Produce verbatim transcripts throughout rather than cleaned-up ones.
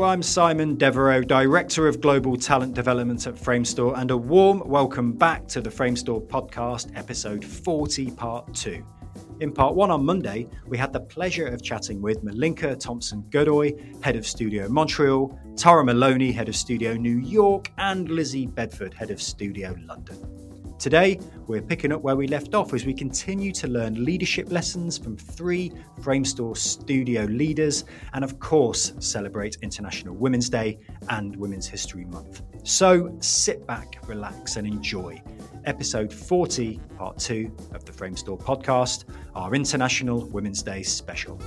I'm Simon Devereux, Director of Global Talent Development at Framestore, and a warm welcome back to the Framestore podcast, episode forty, part two. In part one on Monday, we had the pleasure of chatting with Malinka Thompson-Godoy, Head of Studio Montreal, Tara Maloney, Head of Studio New York, and Lizzie Bedford, Head of Studio London. Today, we're picking up where we left off as we continue to learn leadership lessons from three Framestore studio leaders and, of course, celebrate International Women's Day and Women's History Month. So sit back, relax and enjoy episode forty, part two of the Framestore podcast, our International Women's Day special.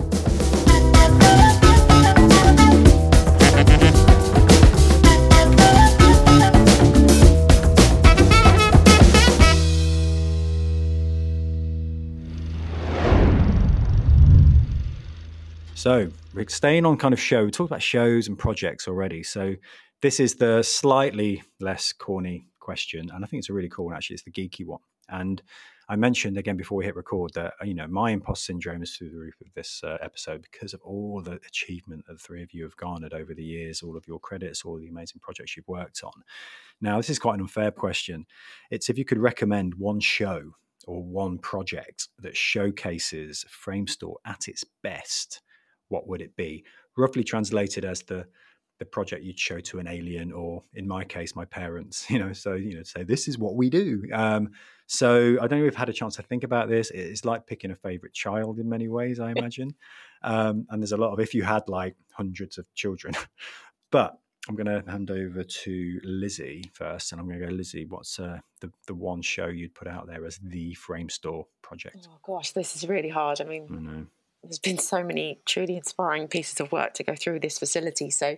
So we're staying on kind of show. We talked about shows and projects already. So this is the slightly less corny question. And I think it's a really cool one, actually. It's the geeky one. And I mentioned again before we hit record that, you know, my imposter syndrome is through the roof of this uh, episode because of all the achievement that the three of you have garnered over the years, all of your credits, all the amazing projects you've worked on. Now, this is quite an unfair question. It's if you could recommend one show or one project that showcases Framestore at its best, what would it be? Roughly translated as the the project you'd show to an alien, or in my case, my parents, you know, so, you know, say, this is what we do. Um, so I don't know if you've had a chance to think about this. It's like picking a favorite child in many ways, I imagine. Um, and there's a lot of, if you had like hundreds of children, but I'm going to hand over to Lizzie first. And I'm going to go, Lizzie, what's uh, the, the one show you'd put out there as the Framestore project? Oh gosh, this is really hard. I mean, I know. There's been so many truly inspiring pieces of work to go through this facility. So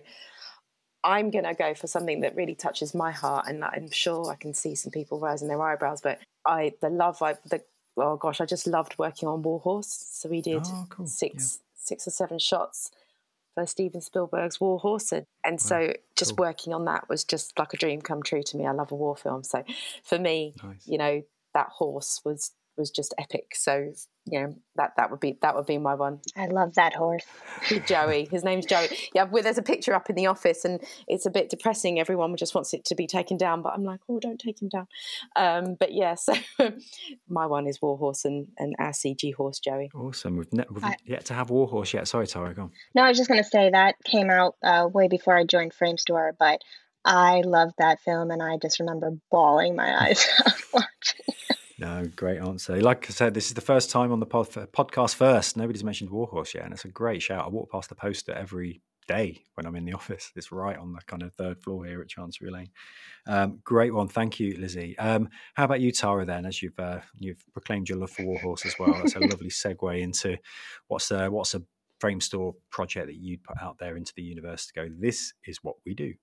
I'm going to go for something that really touches my heart, and I'm sure I can see some people raising their eyebrows, but I, the love, I, the, oh gosh, I just loved working on Warhorse. So we did oh, cool. six, yeah. six or seven shots for Steven Spielberg's Warhorse. And, and wow. so just cool. working on that was just like a dream come true to me. I love a war film. So for me, nice. you know, that horse was, was just epic. So, you know, that, that would be that would be my one. I love that horse. Joey. His name's Joey. Yeah, well, there's a picture up in the office and it's a bit depressing. Everyone just wants it to be taken down, but I'm like, oh, don't take him down. Um, but yeah, so my one is Warhorse and, and our C G horse, Joey. Awesome. We've, ne- we've I, yet to have Warhorse yet. Sorry, Tara, go on. No, I was just going to say that came out uh, way before I joined Framestore, but I loved that film and I just remember bawling my eyes out watching it. No, great answer. Like I said, this is the first time on the pod, podcast first. Nobody's mentioned Warhorse yet, and it's a great shout. I walk past the poster every day when I'm in the office. It's right on the kind of third floor here at Chancery Lane. Um, great one. Thank you, Lizzie. Um, how about you, Tara, then, as you've uh, you've proclaimed your love for Warhorse as well? That's a lovely segue into what's a, what's a Framestore project that you'd put out there into the universe to go, this is what we do.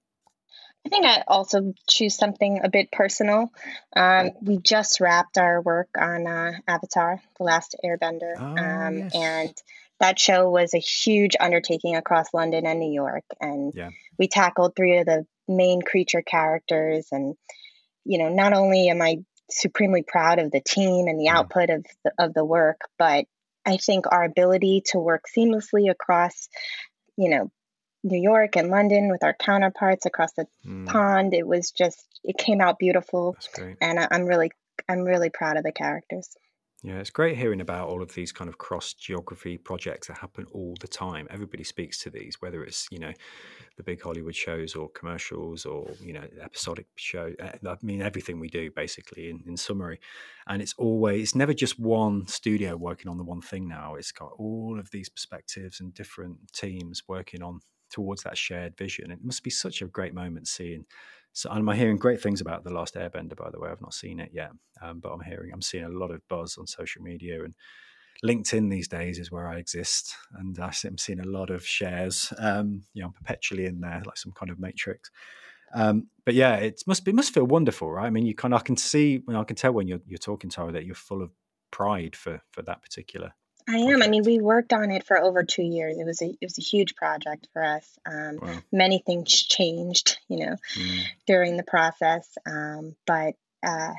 I think I also choose something a bit personal. Um, we just wrapped our work on uh, Avatar, The Last Airbender. Oh, um, yes. And that show was a huge undertaking across London and New York. And yeah. we tackled three of the main creature characters. And, you know, not only am I supremely proud of the team and the mm. output of the, of the work, but I think our ability to work seamlessly across, you know, New York and London with our counterparts across the mm. pond. It was just, it came out beautiful. That's great. And I, I'm really, I'm really proud of the characters. Yeah, it's great hearing about all of these kind of cross-geography projects that happen all the time. Everybody speaks to these, whether it's, you know, the big Hollywood shows or commercials or, you know, episodic show. I mean, everything we do basically in, in summary. And it's always, it's never just one studio working on the one thing now. It's got all of these perspectives and different teams working on towards that shared vision. It must be such a great moment seeing. So I'm hearing great things about The Last Airbender, by the way. I've not seen it yet, um, but I'm hearing, I'm seeing a lot of buzz on social media, and LinkedIn these days is where I exist. And I'm seeing a lot of shares, um, you know, I'm perpetually in there, like some kind of matrix. Um, but yeah, it must be, it must feel wonderful, right? I mean, you kind of, I can see, you know, I can tell when you're, you're talking, Tara, that you're full of pride for, for that particular I am. project. I mean, we worked on it for over two years. It was a it was a huge project for us. Um, Wow. Many things changed, you know, Mm. during the process. Um, but uh,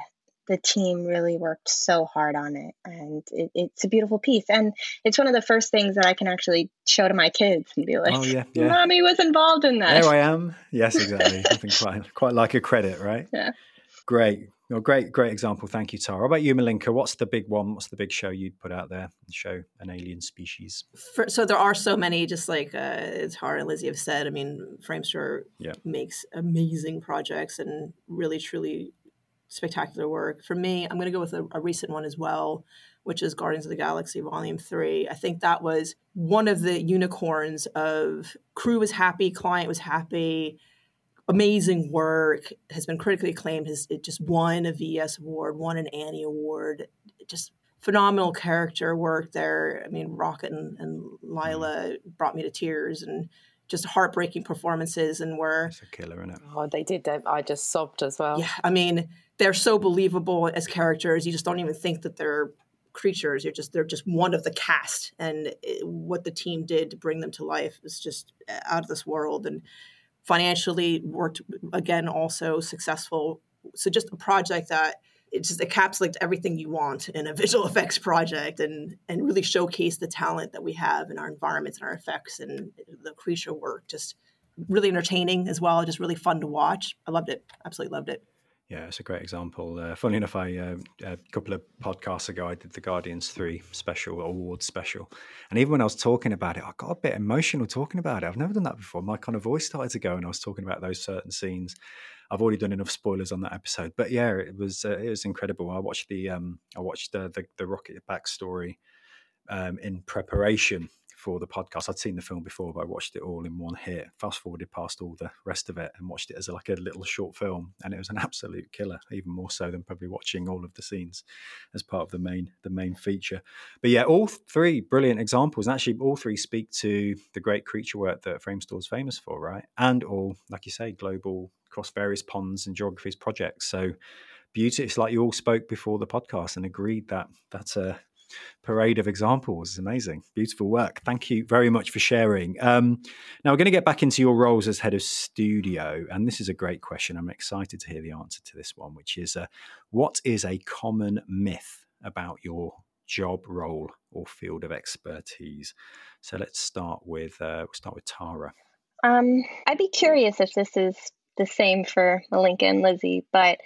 the team really worked so hard on it, and it, it's a beautiful piece. And it's one of the first things that I can actually show to my kids and be like, oh yeah, yeah, mommy was involved in that. There I am. Yes, exactly. Nothing quite quite like a credit, right? Yeah. Great. Well, great, great example. Thank you, Tara. How about you, Malinka? What's the big one? What's the big show you'd put out there and show an alien species? For, so there are so many, just like uh, Tara and Lizzie have said. I mean, Framestore yeah. makes amazing projects and really, truly spectacular work. For me, I'm going to go with a, a recent one as well, which is Guardians of the Galaxy Volume three. I think that was one of the unicorns of crew was happy, client was happy, amazing work, has been critically acclaimed, has it just won a V S award, won an Annie Award, just phenomenal character work there. I mean, Rocket and, and Lila mm. brought me to tears, and just heartbreaking performances, and were... It's a killer, isn't it? Oh, they did. They, I just sobbed as well. Yeah, I mean, they're so believable as characters. You just don't even think that they're creatures. You're just they're just one of the cast, and it, what the team did to bring them to life is just out of this world. And financially worked again, also successful. So just a project that it just encapsulates everything you want in a visual effects project, and and really showcase the talent that we have in our environments and our effects and the creature work. Just really entertaining as well. Just really fun to watch. I loved it. Absolutely loved it. Yeah, it's a great example. Uh, funny enough, I uh, a couple of podcasts ago, I did the Guardians three special, awards special. And even when I was talking about it, I got a bit emotional talking about it. I've never done that before. My kind of voice started to go and I was talking about those certain scenes. I've already done enough spoilers on that episode. But yeah, it was uh, it was incredible. I watched the um, I watched uh, the, the Rocket backstory um, in preparation for the podcast. I'd seen the film before, but I watched it all in one hit, fast forwarded past all the rest of it and watched it as like a little short film. And it was an absolute killer, even more so than probably watching all of the scenes as part of the main, the main feature. But yeah, all three brilliant examples. And actually all three speak to the great creature work that Framestore is famous for, right? And all, like you say, global, across various ponds and geographies projects. So beauty, it's like you all spoke before the podcast and agreed that that's a parade of examples. It's amazing. Beautiful work. Thank you very much for sharing. Um, now we're going to get back into your roles as head of studio. And this is a great question. I'm excited to hear the answer to this one, which is uh, what is a common myth about your job role or field of expertise? So let's start with, uh, we'll start with Tara. Um, I'd be curious if this is the same for Malinka and Lizzie, but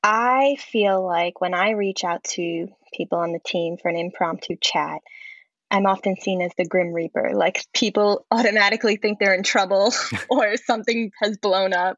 I feel like when I reach out to people on the team for an impromptu chat, I'm often seen as the Grim Reaper. Like people automatically think they're in trouble or something has blown up.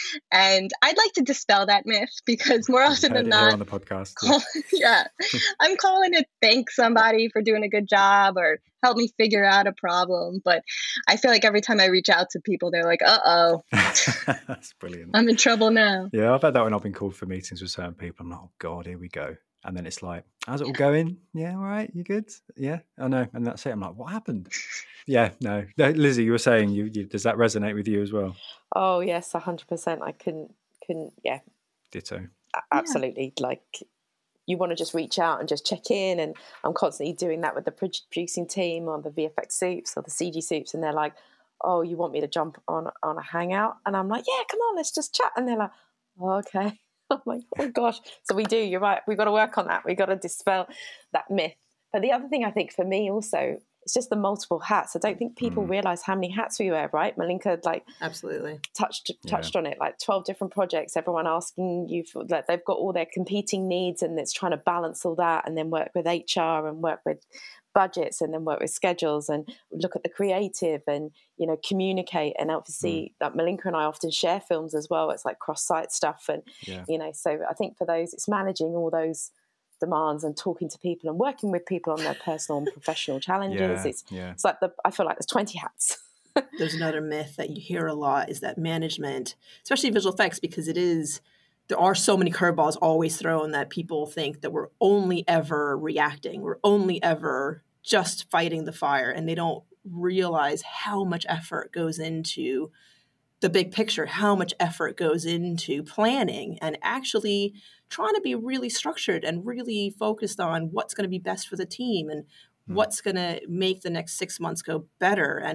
And I'd like to dispel that myth because more often than not, on the podcast, call, yeah, I'm calling to thank somebody for doing a good job or help me figure out a problem. But I feel like every time I reach out to people, they're like, uh-oh. That's brilliant. I'm in trouble now. Yeah, I've had that when I've been called for meetings with certain people. I'm like, oh God, here we go. And then it's like, how's it all going? Yeah, all right, you good? Yeah, I know. And that's it. I'm like, what happened? Yeah, no. no Lizzie, you were saying, you, you does that resonate with you as well? Oh, yes, one hundred percent. I couldn't, couldn't, yeah. Ditto. Absolutely. Yeah. Like, you want to just reach out and just check in. And I'm constantly doing that with the producing team or the V F X soups or the C G soups. And they're like, oh, you want me to jump on, on a hangout? And I'm like, yeah, come on, let's just chat. And they're like, oh, okay. I'm like, oh gosh. So we do, you're right. We've got to work on that. We've got to dispel that myth. But the other thing I think for me also, it's just the multiple hats. I don't think people mm. realize how many hats we wear, right? Malinka, like, absolutely touched touched yeah. on it, like twelve different projects, everyone asking you for, like, they've got all their competing needs and it's trying to balance all that and then work with H R and work with budgets and then work with schedules and look at the creative and, you know, communicate. And obviously mm. that Malinka and I often share films as well. It's like cross-site stuff. And, yeah. you know, so I think for those, it's managing all those demands and talking to people and working with people on their personal and professional challenges. Yeah, it's, yeah. it's like, the I feel like there's twenty hats. There's another myth that you hear a lot is that management, especially visual effects, because it is, there are so many curveballs always thrown that people think that we're only ever reacting. We're only ever just fighting the fire, and they don't realize how much effort goes into the big picture, how much effort goes into planning and actually trying to be really structured and really focused on what's going to be best for the team and mm. what's going to make the next six months go better. And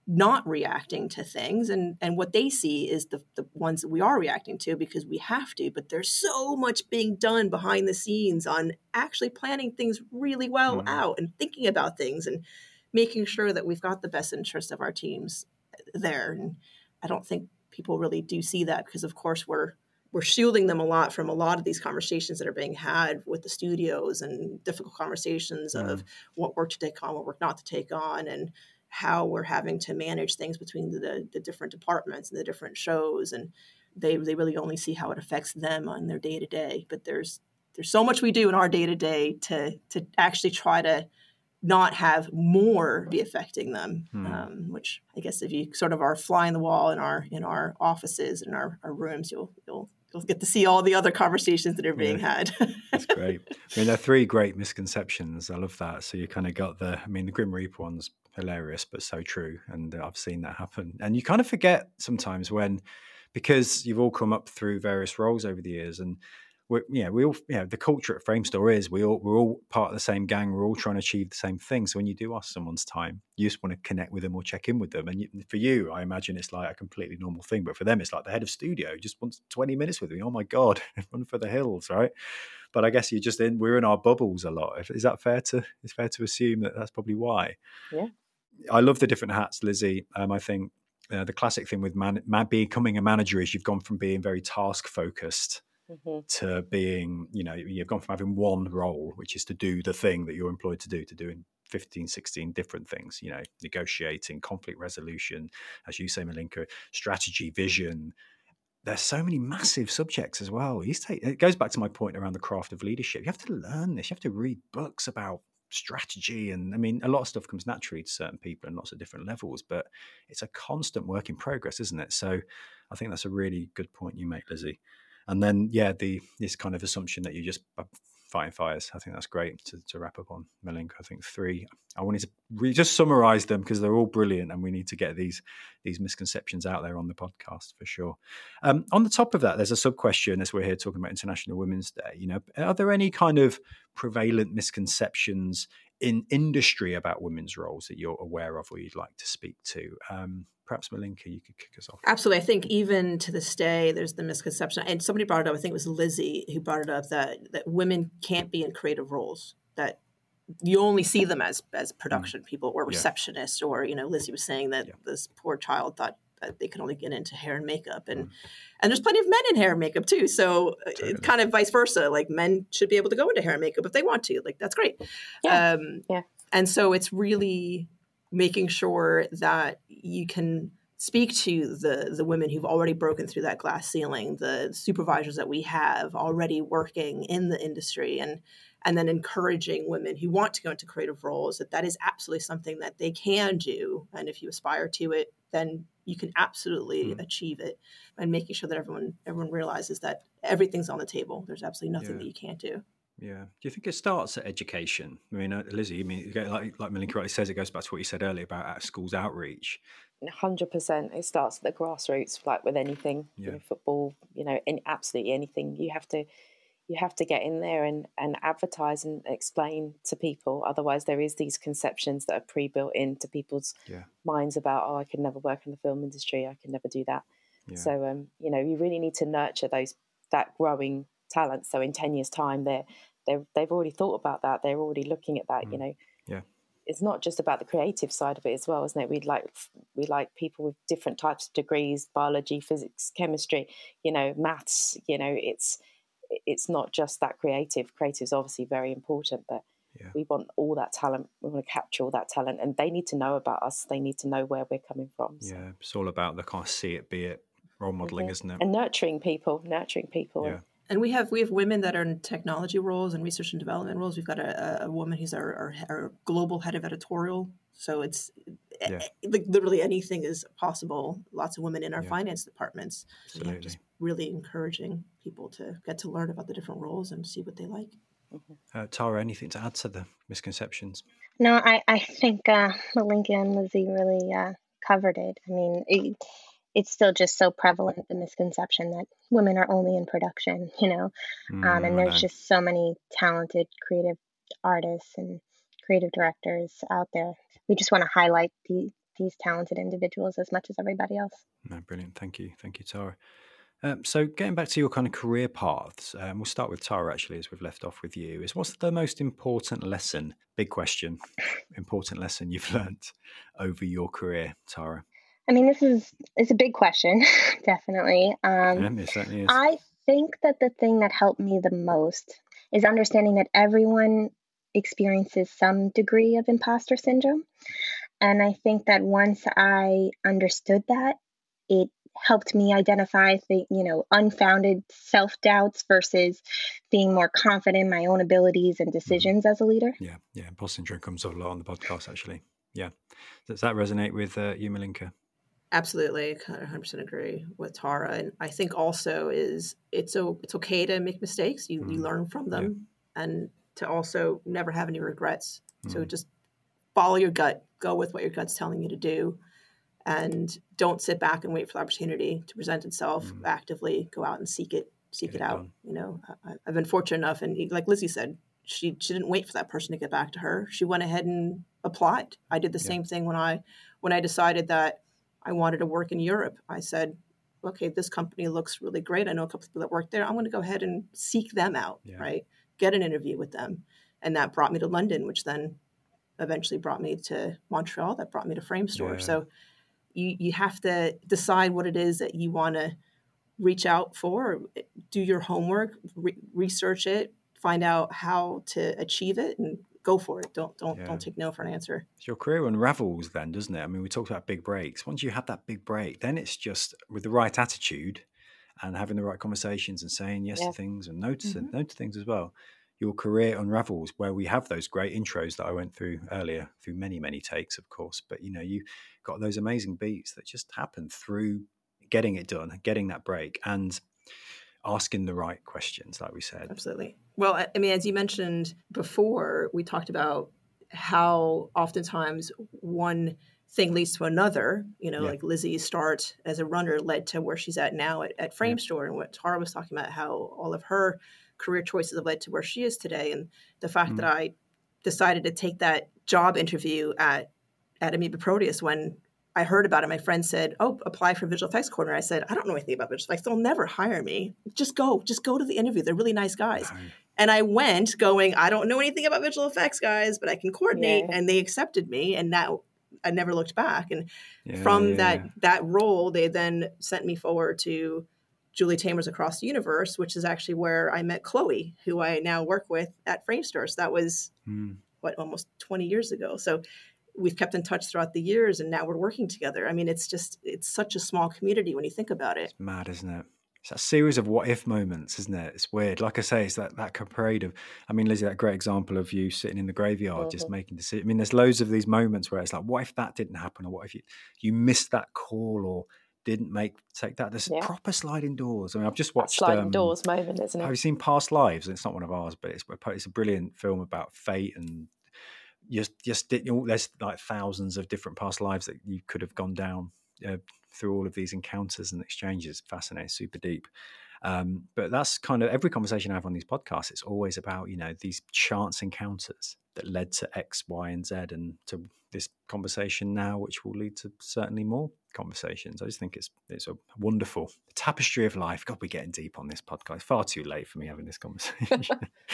not reacting to things, and and what they see is the the ones that we are reacting to because we have to, but there's so much being done behind the scenes on actually planning things really well mm. out and thinking about things and making sure that we've got the best interest of our teams there. And I don't think people really do see that because of course we're we're shielding them a lot from a lot of these conversations that are being had with the studios and difficult conversations mm. of what work to take on, what work not to take on, and how we're having to manage things between the, the different departments and the different shows. And they they really only see how it affects them on their day to day. But there's there's so much we do in our day to day to to actually try to not have more be affecting them, hmm. um, which I guess if you sort of are flying the wall in our in our offices and our, our rooms, you'll you'll you'll get to see all the other conversations that are being yeah. had. That's great. I mean, there are three great misconceptions. I love that. So you kind of got the, I mean, the Grim Reaper one's hilarious, but so true. And uh, I've seen that happen. And you kind of forget sometimes when, because you've all come up through various roles over the years, and we're, yeah, we all, yeah, the culture at Framestore is we all, we're all part of the same gang. We're all trying to achieve the same thing. So when you do ask someone's time, you just want to connect with them or check in with them. And you, for you, I imagine it's like a completely normal thing, but for them, it's like the head of studio just wants twenty minutes with me. Oh my God, run for the hills, right? But I guess you just in, we're in our bubbles a lot. Is that fair to, it's fair to assume that that's probably why? Yeah. I love the different hats, Lizzie. Um, I think uh, the classic thing with man, man, becoming a manager is you've gone from being very task focused mm-hmm. to being, you know, you've gone from having one role, which is to do the thing that you're employed to do, to doing fifteen, sixteen different things, you know, negotiating, conflict resolution, as you say, Malinka, strategy, vision. There's so many massive subjects as well. You take, it goes back to my point around the craft of leadership. You have to learn this. You have to read books about strategy. And I mean, a lot of stuff comes naturally to certain people and lots of different levels, but it's a constant work in progress, isn't it? So I think that's a really good point you make, Lizzie. And then, yeah, the this kind of assumption that you just uh, fighting fires. I think that's great to, to wrap up on, Malinka. I think three. I wanted to re- just summarize them because they're all brilliant, and we need to get these these misconceptions out there on the podcast for sure. Um, on the top of that, there's a sub question as we're here talking about International Women's Day. You know, are there any kind of prevalent misconceptions in industry about women's roles that you're aware of or you'd like to speak to? Um, perhaps Malinka, you could kick us off. Absolutely. I think even to this day, there's the misconception, and somebody brought it up, I think it was Lizzie who brought it up, that, that women can't be in creative roles, that you only see them as as production mm. people or receptionists, yeah. or, you know, Lizzie was saying that yeah. this poor child thought that they could only get into hair and makeup. And, mm. and there's plenty of men in hair and makeup too. So totally. It's kind of vice versa. Like men should be able to go into hair and makeup if they want to. Like, that's great. Yeah. Um, yeah. And so it's really making sure that you can speak to the the women who've already broken through that glass ceiling, the supervisors that we have already working in the industry, and and then encouraging women who want to go into creative roles that that is absolutely something that they can do. And if you aspire to it, then you can absolutely mm. achieve it, and making sure that everyone everyone realizes that everything's on the table. There's absolutely nothing yeah. that you can't do. Yeah. Do you think it starts at education? I mean, uh, Lizzie, I mean, like, like Malinka rightly says, it goes back to what you said earlier about at schools outreach. one hundred percent. It starts at the grassroots, like with anything, yeah. you know, football, you know, in absolutely anything. You have to you have to get in there and, and advertise and explain to people. Otherwise, there is these conceptions that are pre-built into people's yeah. minds about, oh, I could never work in the film industry. I could never do that. Yeah. So, um, you know, you really need to nurture those that growing talent. So in ten years' time, they're, they're, they've already thought about that. They're already looking at that, mm. you know. Yeah. It's not just about the creative side of it as well, isn't it? We like we like people with different types of degrees, biology, physics, chemistry, you know, maths. You know, it's it's not just that creative. Creative is obviously very important, but yeah. we want all that talent. We want to capture all that talent, and they need to know about us. They need to know where we're coming from. So. Yeah, it's all about the kind of see it, be it role modeling, mm-hmm. isn't it? And nurturing people, nurturing people. Yeah. And we have we have women that are in technology roles and research and development roles. We've got a, a woman who's our, our, our global head of editorial. So it's yeah. like literally anything is possible. Lots of women in our yeah. finance departments. So yeah, just really encouraging people to get to learn about the different roles and see what they like. Mm-hmm. Uh, Tara, anything to add to the misconceptions? No, I, I think uh, Malinka and Lizzie really uh, covered it. I mean, it, it's still just so prevalent, the misconception that women are only in production, you know, mm, um, and there's just so many talented creative artists and creative directors out there. We just want to highlight the, these talented individuals as much as everybody else. No, brilliant. Thank you. Thank you, Tara. Um, so getting back to your kind of career paths, um, we'll start with Tara, actually, as we've left off with you, is what's the most important lesson, big question, important lesson you've learned over your career, Tara? I mean, this is it's a big question, definitely. Um, yeah, it certainly is. I think that the thing that helped me the most is understanding that everyone experiences some degree of imposter syndrome. And I think that once I understood that, it helped me identify the, you know, unfounded self-doubts versus being more confident in my own abilities and decisions mm-hmm. as a leader. Yeah, yeah. Imposter syndrome comes up a lot on the podcast, actually. Yeah. Does that resonate with uh, you, Malinka? Absolutely, one hundred percent agree with Tara. And I think also is it's o- it's okay to make mistakes. You, mm. you learn from them, yeah. and to also never have any regrets. Mm. So just follow your gut, go with what your gut's telling you to do, and don't sit back and wait for the opportunity to present itself. Mm. Actively go out and seek it, seek get it, it out. Done. You know, I, I've been fortunate enough, and like Lizzie said, she she didn't wait for that person to get back to her. She went ahead and applied. I did the yeah. same thing when I when I decided that I wanted to work in Europe. I said, okay, this company looks really great. I know a couple of people that work there. I'm going to go ahead and seek them out, yeah. right? Get an interview with them. And that brought me to London, which then eventually brought me to Montreal. That brought me to Framestore. Yeah. So you, you have to decide what it is that you want to reach out for, do your homework, re- research it, find out how to achieve it, and go for it. Don't don't yeah. don't take no for an answer. Your career unravels then, doesn't it? I mean, we talked about big breaks. Once you have that big break, then it's just with the right attitude and having the right conversations and saying yes yeah. to things and no to, mm-hmm. no to things as well. Your career unravels, where we have those great intros that I went through earlier, through many, many takes, of course. But, you know, you got those amazing beats that just happen through getting it done, getting that break, and asking the right questions, like we said. Absolutely. Well, I mean, as you mentioned before, we talked about how oftentimes one thing leads to another. You know, yeah. like Lizzie's start as a runner led to where she's at now at, at Framestore, yeah. and what Tara was talking about, how all of her career choices have led to where she is today. And the fact mm. that I decided to take that job interview at, at Amoeba Proteus when I heard about it, my friend said, oh, apply for visual effects coordinator. I said, I don't know anything about visual effects. They'll never hire me. Just go. Just go to the interview. They're really nice guys. No. And I went going, I don't know anything about visual effects, guys, but I can coordinate. Yeah. And they accepted me. And now I never looked back. And yeah, from yeah, that yeah. that role, they then sent me forward to Julie Taymor's Across the Universe, which is actually where I met Chloe, who I now work with at Framestore. So that was, mm. what, almost twenty years ago. So we've kept in touch throughout the years, and now we're working together. I mean, it's just, it's such a small community when you think about it. It's mad, isn't it? It's a series of what if moments, isn't it? It's weird. Like I say, it's that, that parade of, I mean, Lizzie, that great example of you sitting in the graveyard, mm-hmm. just making decisions. I mean, there's loads of these moments where it's like, what if that didn't happen? Or what if you, you missed that call or didn't make, take that? There's yeah. proper sliding doors. I mean, I've just watched. That sliding um, doors moment, isn't it? Have you seen Past Lives? It's not one of ours, but it's, it's a brilliant film about fate and just, just you know, there's like thousands of different past lives that you could have gone down uh, through all of these encounters and exchanges. Fascinating, super deep. Um, but that's kind of every conversation I have on these podcasts. It's always about, you know, these chance encounters that led to X, Y, and Z, and to this conversation now, which will lead to certainly more conversations. I just think it's it's a wonderful tapestry of life. God, we're getting deep on this podcast. Far too late for me having this conversation.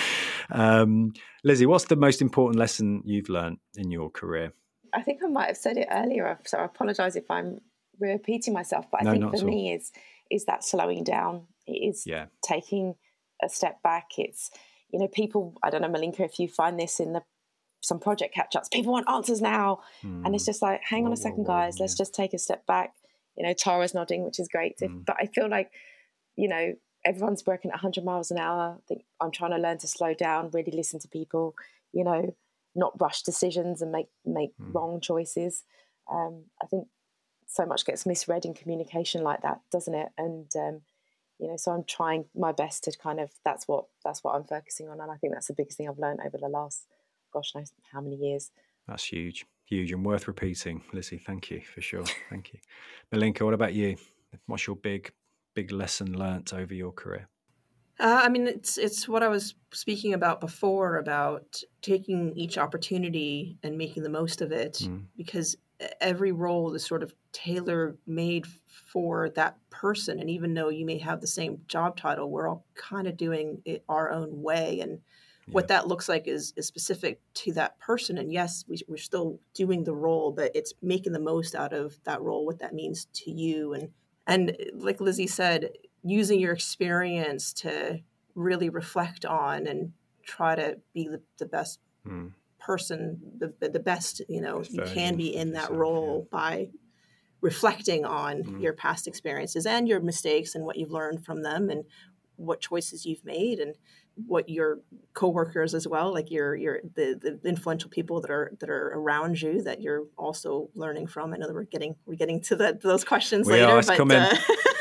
um, Lizzie, what's the most important lesson you've learned in your career? I think I might have said it earlier, so I apologise if I'm repeating myself. But I no, think for me is is that slowing down. It is yeah. taking a step back. It's, you know, people, I don't know, Malinka, if you find this in the some project catch-ups, people want answers now. Mm. And it's just like, hang whoa, on a second, whoa, whoa, guys, yeah. let's just take a step back. You know, Tara's nodding, which is great. Mm. But I feel like, you know, everyone's working at one hundred miles an hour. I think I'm trying to learn to slow down, really listen to people, you know, not rush decisions and make, make mm. wrong choices. Um, I think so much gets misread in communication like that, doesn't it? And, um, you know, so I'm trying my best to kind of, that's what, that's what I'm focusing on. And I think that's the biggest thing I've learned over the last, gosh knows how many years. That's huge, huge and worth repeating. Lizzie, thank you for sure. Thank you. Malinka, what about you? What's your big, big lesson learnt over your career? Uh, I mean, it's it's what I was speaking about before, about taking each opportunity and making the most of it, mm. because every role is sort of tailor-made for that person. And even though you may have the same job title, we're all kind of doing it our own way. And yeah. what that looks like is, is specific to that person. And yes, we, we're still doing the role, but it's making the most out of that role, what that means to you. And, and like Lizzie said, using your experience to really reflect on and try to be the, the best mm. person, the, the best, you know, you can be in that role yeah. by reflecting on mm. your past experiences and your mistakes and what you've learned from them and what choices you've made and what your coworkers as well, like your your the, the influential people that are that are around you that you're also learning from. I know that we're getting we're getting to the, those questions we later, are, but uh,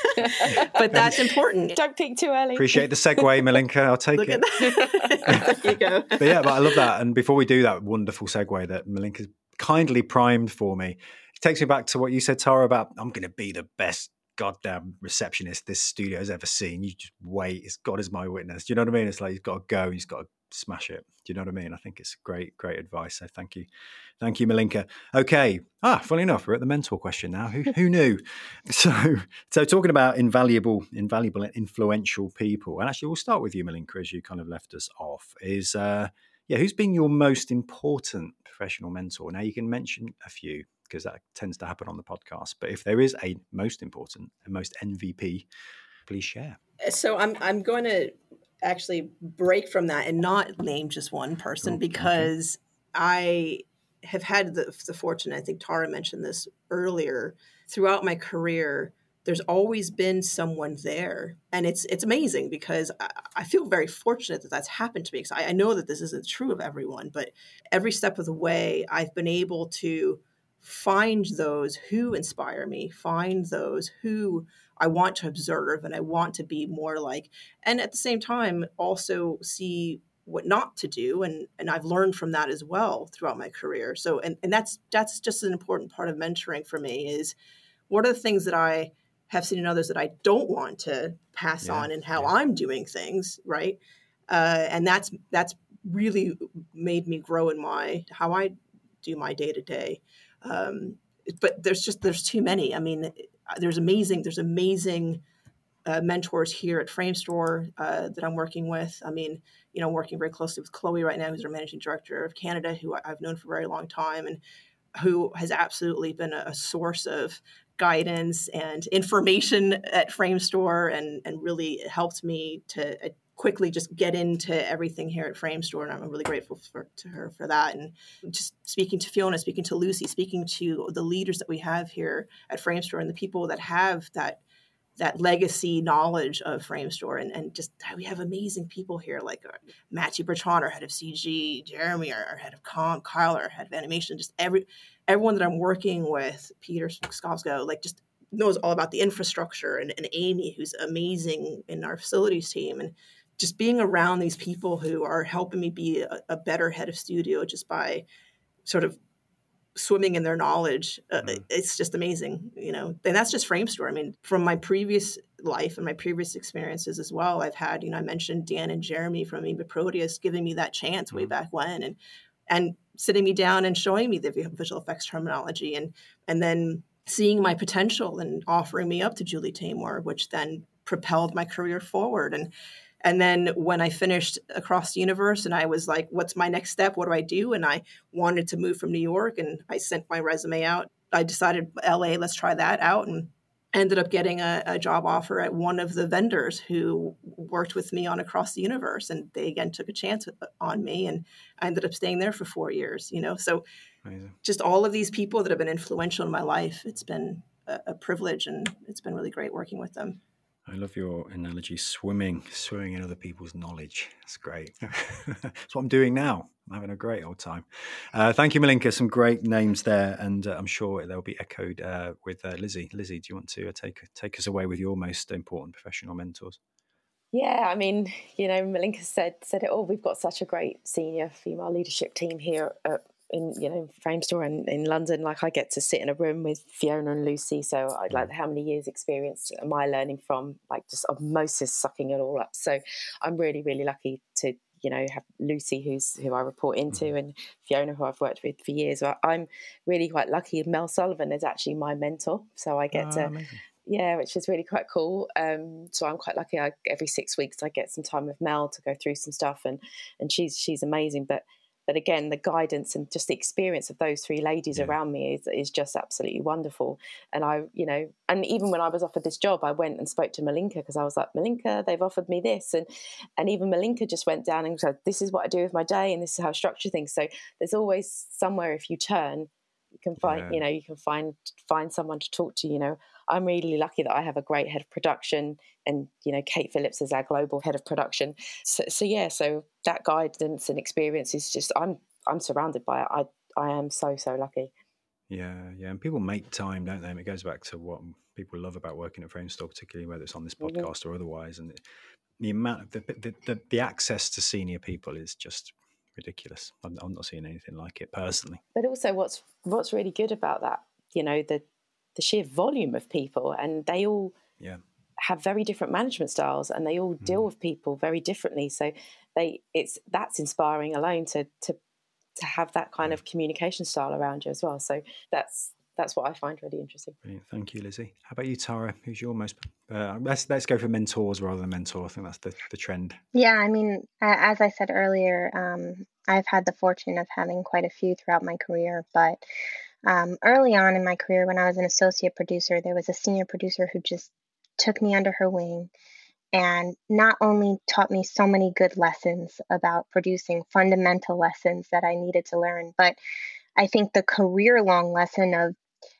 but that's important. Don't peek too early. Appreciate the segue, Milinka. I'll take Look it. There you go. But yeah, but I love that. And before we do that wonderful segue that Milinka's kindly primed for me, it takes me back to what you said, Tara, about I'm going to be the best goddamn receptionist this studio has ever seen. You just wait. It's God is my witness. Do you know what I mean? It's like you've got to go. You've got to smash it. Do you know what I mean? I think it's great, great advice. So thank you. Thank you, Milinka. Okay. Ah, funny enough, we're at the mentor question now. Who who knew? So so talking about invaluable, invaluable and influential people. And actually we'll start with you, Milinka, as you kind of left us off, is uh yeah, who's been your most important professional mentor? Now you can mention a few, because that tends to happen on the podcast. But if there is a most important and most M V P, please share. So I'm I'm going to actually break from that and not name just one person oh, because okay. I have had the, the fortune, I think Tara mentioned this earlier, throughout my career, there's always been someone there. And it's it's amazing because I, I feel very fortunate that that's happened to me. Because I, I know that this isn't true of everyone, but every step of the way, I've been able to find those who inspire me, find those who I want to observe and I want to be more like, and at the same time, also see what not to do. And, and I've learned from that as well throughout my career. So, and, and that's, that's just an important part of mentoring for me is what are the things that I have seen in others that I don't want to pass yeah, on and how yeah. I'm doing things. Right. Uh, and that's, that's really made me grow in my, how I do my day to day. Um, but there's just, there's too many. I mean, there's amazing, there's amazing uh, mentors here at Framestore uh, that I'm working with. I mean, you know, I'm working very closely with Chloe right now, who's our managing director of Canada, who I've known for a very long time and who has absolutely been a, a source of guidance and information at Framestore and, and really helped me to uh, quickly just get into everything here at Framestore. And I'm really grateful for, to her for that. And just speaking to Fiona, speaking to Lucy, speaking to the leaders that we have here at Framestore and the people that have that that legacy knowledge of Framestore. And, and just we have amazing people here like uh, Matthew Bertrand, our head of C G, Jeremy, our, our head of comm, Kyle, our head of animation, just every everyone that I'm working with, Peter Skovsko, like just knows all about the infrastructure and, and Amy, who's amazing in our facilities team. And just being around these people who are helping me be a, a better head of studio just by sort of swimming in their knowledge. Uh, mm. It's just amazing, you know, and that's just Framestore. I mean, from my previous life and my previous experiences as well, I've had, you know, I mentioned Dan and Jeremy from Eva Proteus giving me that chance mm. way back when and, and sitting me down and showing me the visual effects terminology and, and then seeing my potential and offering me up to Julie Taymor, which then propelled my career forward. And, And then when I finished Across the Universe and I was like, what's my next step? What do I do? And I wanted to move from New York and I sent my resume out. I decided L A, let's try that out. And ended up getting a, a job offer at one of the vendors who worked with me on Across the Universe. And they again took a chance on me and I ended up staying there for four years, you know? So Amazing. Just all of these people that have been influential in my life, it's been a, a privilege and it's been really great working with them. I love your analogy, swimming, swimming in other people's knowledge. That's great. That's what I'm doing now. I'm having a great old time. Uh, thank you, Milinka. Some great names there, and uh, I'm sure they'll be echoed uh, with uh, Lizzie. Lizzie, do you want to uh, take take us away with your most important professional mentors? Yeah, I mean, you know, Milinka said said it all. We've got such a great senior female leadership team here at in, you know, Framestore and in London. Like I get to sit in a room with Fiona and Lucy. So I'd like how many years experience am I learning from, like just osmosis sucking it all up. So I'm really, really lucky to you know, have Lucy, who's who I report into, Mhm. and Fiona, who I've worked with for years. I, I'm really quite lucky. Mel Sullivan is actually my mentor, so I get Ah, to, amazing. yeah, which is really quite cool. Um, so I'm quite lucky. I, every six weeks I get some time with Mel to go through some stuff, and and she's she's amazing. But but again, the guidance and just the experience of those three ladies Yeah. around me is is just absolutely wonderful. And I, you know, and even when I was offered this job, I went and spoke to Malinka, because I was like, Malinka, they've offered me this, and and even Malinka just went down and said, this is what I do with my day, and this is how I structure things. So there's always somewhere, if you turn, you can find, Yeah. you know, you can find find someone to talk to. You know, I'm really lucky that I have a great head of production, and you know, Kate Phillips is our global head of production. So, so yeah, so that guidance and experience is just, I'm I'm surrounded by it. I I am so so lucky. Yeah, yeah, and people make time, don't they? And it goes back to what people love about working at Framestore, particularly whether it's on this Mm-hmm. podcast or otherwise. And the amount of the the, the, the access to senior people is just ridiculous. I'm, I'm not seeing anything like it personally. But also, what's what's really good about that, you know, the the sheer volume of people, and they all Yeah, have very different management styles, and they all deal Mm. with people very differently. So they it's that's inspiring alone to to to have that kind Yeah. of communication style around you as well. So that's that's what I find really interesting. Brilliant. Thank you, Lizzie. How about you, Tara? Who's your most? Uh, let's let's go for mentors rather than mentor. I think that's the, the trend. Yeah, I mean, a- as I said earlier, um, I've had the fortune of having quite a few throughout my career. But um, early on in my career, when I was an associate producer, there was a senior producer who just took me under her wing and not only taught me so many good lessons about producing, fundamental lessons that I needed to learn, but I think the career long lesson of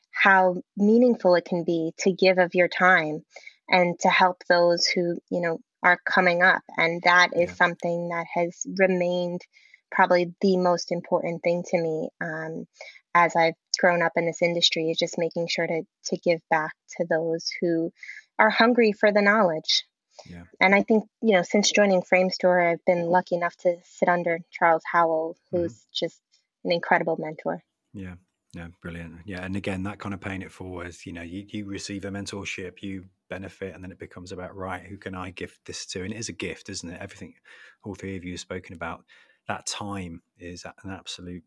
how meaningful it can be to give of your time and to help those who, you know, are coming up. And that is Yeah. something that has remained probably the most important thing to me um, as I've grown up in this industry, is just making sure to to give back to those who are hungry for the knowledge. Yeah. And I think, you know, since joining Framestore, I've been lucky enough to sit under Charles Howell, who's Mhm. just an incredible mentor. Yeah. Yeah, brilliant. Yeah, and again, that kind of paying it forward, you know, you, you receive a mentorship, you benefit, and then it becomes about, right, who can I gift this to? And it is a gift, isn't it? Everything all three of you have spoken about, that time is an absolute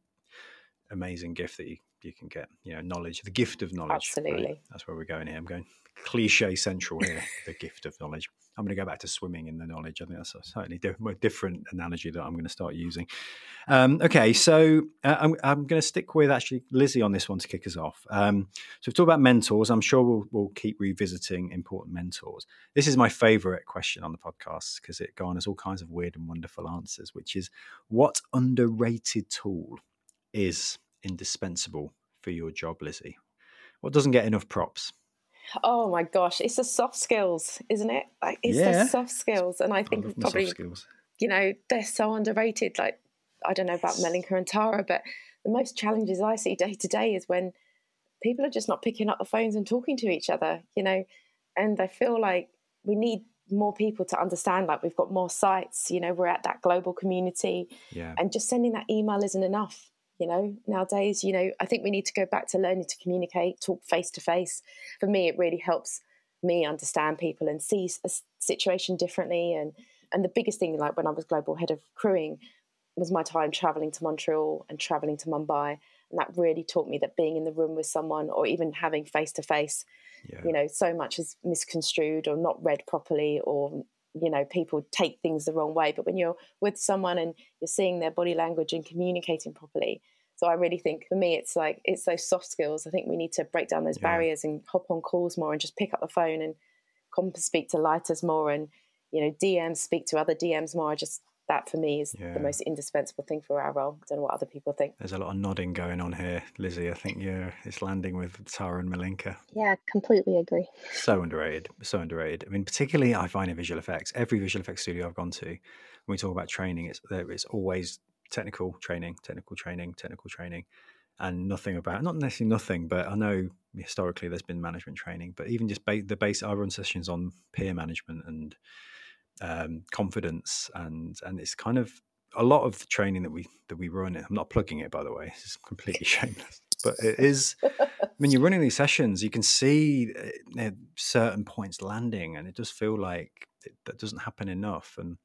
amazing gift that you, you can get, you know, knowledge, the gift of knowledge. Absolutely. Right? That's where we're going here. I'm going cliche central here, the gift of knowledge. I'm going to go back to swimming in the knowledge. I think that's a slightly different, different analogy that I'm going to start using. Um, okay, so uh, I'm, I'm going to stick with actually Lizzie on this one to kick us off. Um, so we've talked about mentors. I'm sure we'll, we'll keep revisiting important mentors. This is my favorite question on the podcast because it garners all kinds of weird and wonderful answers, which is, what underrated tool is indispensable for your job, Lizzie? What doesn't get enough props? Oh my gosh, it's the soft skills, isn't it? Like it's Yeah. the soft skills, and I I think love my probably soft skills. you know, they're so underrated. Like, I don't know about Malinka and Tara, but the most challenges I see day to day is when people are just not picking up the phones and talking to each other, you know, and I feel like we need more people to understand, like we've got more sites, you know, we're at that global community, Yeah. and just sending that email isn't enough. You know, nowadays, you know, I think we need to go back to learning to communicate, talk face to face. For me, it really helps me understand people and see a situation differently. And and the biggest thing, like when I was global head of crewing, was my time traveling to Montreal and traveling to Mumbai. And that really taught me that being in the room with someone, or even having face to face, you know, so much is misconstrued or not read properly, or, you know, people take things the wrong way. But when you're with someone and you're seeing their body language and communicating properly. So I really think for me, it's like, it's those soft skills. I think we need to break down those Yeah. barriers and hop on calls more and just pick up the phone and come speak to lighters more, and, you know, D Ms, speak to other D Ms more. I just, that for me is Yeah. the most indispensable thing for our role. I don't know what other people think. There's a lot of nodding going on here, Lizzie. I think you're, it's landing with Tara and Malinka. Yeah, completely agree. So underrated, so underrated. I mean, particularly I find in visual effects, every visual effects studio I've gone to, when we talk about training, it's there. It's always technical training, technical training, technical training, and nothing about, not necessarily nothing, but I know historically there's been management training, but even just ba- the base, I run sessions on peer management and um, confidence, and and it's kind of a lot of the training that we that we run. I'm not plugging it, by the way. It's completely shameless, but it is. When you're running these sessions, you can see uh, certain points landing, and it does feel like it, that doesn't happen enough. And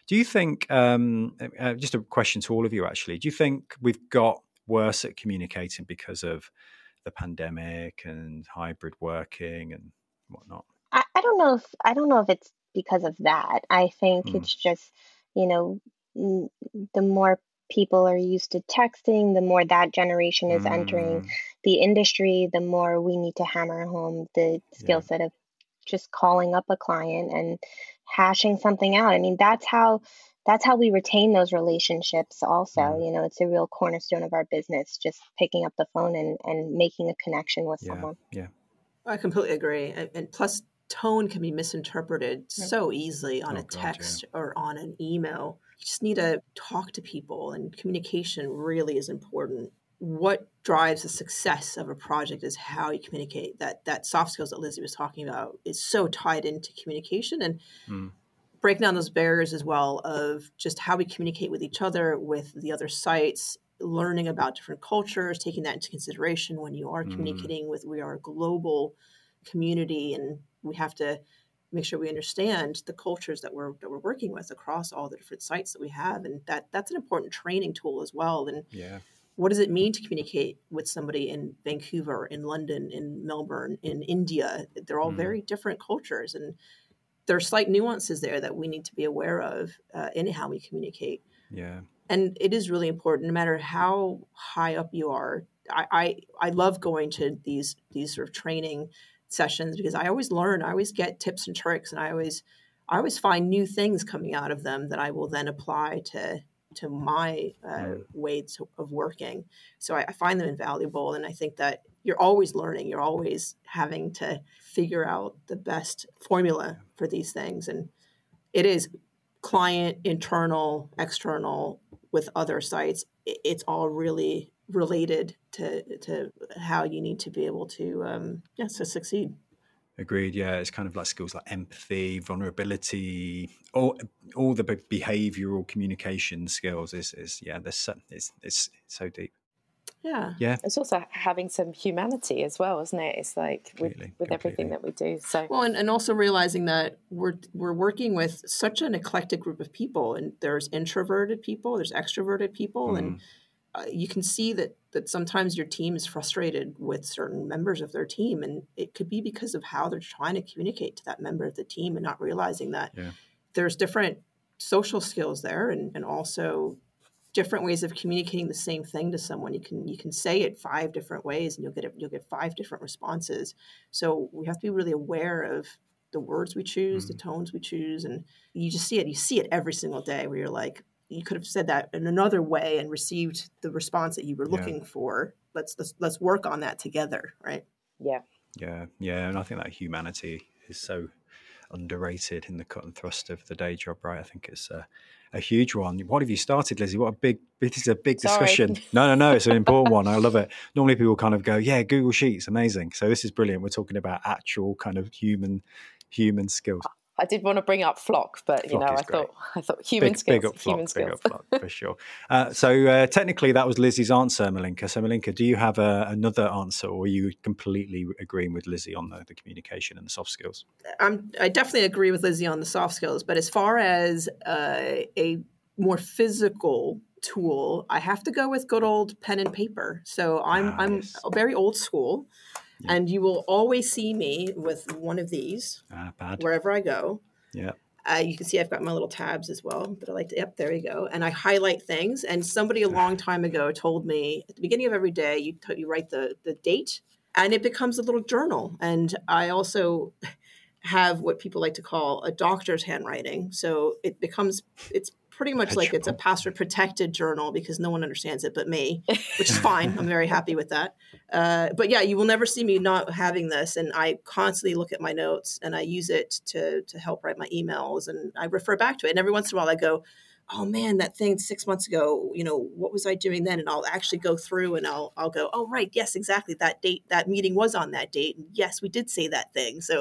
Do you think, um, uh, just a question to all of you actually, do you think we've got worse at communicating because of the pandemic and hybrid working and whatnot? I, I don't know if I don't know if it's because of that. I think Mm. it's just, you know, mm, the more people are used to texting, the more that generation is entering Mm. the industry, the more we need to hammer home the skill Yeah. set of just calling up a client and hashing something out. I mean, that's how that's how we retain those relationships also. Mm. You know, it's a real cornerstone of our business, just picking up the phone and, and making a connection with Yeah. someone. Yeah. I completely agree. And, and plus, tone can be misinterpreted Right. so easily on Oh, a God, yeah. text or on an email. You just need to talk to people, and communication really is important. What drives the success of a project is how you communicate. That that soft skills that Lizzie was talking about is so tied into communication, and Mm. breaking down those barriers as well of just how we communicate with each other, with the other sites, learning about different cultures, taking that into consideration when you are Mm. communicating with, we are a global community, and we have to make sure we understand the cultures that we're that we're working with across all the different sites that we have, and that that's an important training tool as well. And Yeah. what does it mean to communicate with somebody in Vancouver, in London, in Melbourne, in India? They're all Mm. very different cultures, and there are slight nuances there that we need to be aware of uh, in how we communicate. Yeah. And it is really important, no matter how high up you are. I, I, I love going to these these sort of training sessions because I always learn. I always get tips and tricks, and I always I always find new things coming out of them that I will then apply to to my uh, Mm. ways of working. So I, I find them invaluable, and I think that you're always learning. You're always having to figure out the best formula for these things, and it is client, internal, external, with other sites. It's all really related to to how you need to be able to um, yeah to succeed. Agreed. Yeah, it's kind of like skills like empathy, vulnerability, all all the be- behavioral communication skills. Is is yeah, there's so, it's it's so deep. Yeah. Yeah, It's also having some humanity as well, isn't it? It's like with, completely, with everything completely. that we do. So Well, and, and also realizing that we're we're working with such an eclectic group of people, and there's introverted people, there's extroverted people, and Mm. uh, you can see that that sometimes your team is frustrated with certain members of their team, and it could be because of how they're trying to communicate to that member of the team and not realizing that Yeah. there's different social skills there, and, and also different ways of communicating the same thing to someone. You can you can say it five different ways, and you'll get it, you'll get five different responses. So we have to be really aware of the words we choose, the Mm. tones we choose, and you just see it. You see it every single day where you're like, you could have said that in another way and received the response that you were Yeah. looking for. Let's let's let's work on that together, right? yeah, Yeah, yeah, and I think that humanity is so underrated in the cut and thrust of the day job, right? I think it's a, a huge one. What have you started, Lizzie? What a big, this is a big Sorry. discussion. No, no, no, it's an important one. I love it. Normally people kind of go, yeah, Google Sheets, amazing. So this is brilliant. We're talking about actual kind of human, human skills. I did want to bring up Flock, but you Flock know, is I great. thought I thought human Big, skills, big up human Flock, big skills. up Flock for sure. Uh, so uh, technically that was Lizzie's answer, Malinka. So Malinka, do you have a, another answer, or are you completely agreeing with Lizzie on the, the communication and the soft skills? I'm, I definitely agree with Lizzie on the soft skills, but as far as uh, a more physical tool, I have to go with good old pen and paper. So I'm Ah, I'm yes. very old school, Yeah. and you will always see me with one of these Ah, bad. wherever I go. Yeah. Uh, you can see I've got my little tabs as well that I like to, yep, there you go. And I highlight things. And somebody a long time ago told me at the beginning of every day, you, t- you write the, the date, and it becomes a little journal. And I also have what people like to call a doctor's handwriting. So it becomes, it's pretty much A like it's a journal. password protected journal because no one understands it but me, which is fine. I'm very happy with that. Uh, but yeah, you will never see me not having this. And I constantly look at my notes and I use it to, to help write my emails, and I refer back to it. And every once in a while I go, oh man, that thing six months ago, you know, what was I doing then? And I'll actually go through and I'll, I'll go, oh, right. Yes, exactly. That date, that meeting was on that date. And yes, we did say that thing. So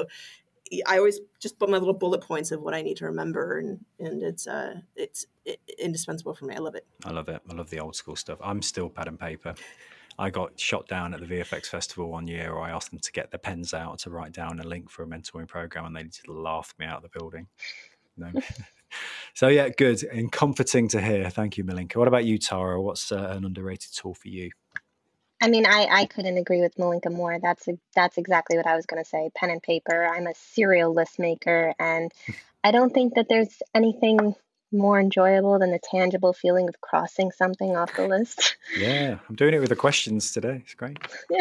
I always just put my little bullet points of what I need to remember, and and it's uh it's it, indispensable for me. I love it. I love it. I love the old school stuff. I'm still pad and paper. I got shot down at the V F X Festival one year, or I asked them to get the pens out to write down a link for a mentoring program, and they just laughed me out of the building. No. So yeah, good and comforting to hear. Thank you, Milinka. What about you, Tara? What's uh, an underrated tool for you? I mean, I, I couldn't agree with Milinka more. That's that's exactly what I was going to say. Pen and paper. I'm a serial list maker, and I don't think that there's anything more enjoyable than the tangible feeling of crossing something off the list. Yeah, I'm doing it with the questions today. It's great. Yeah,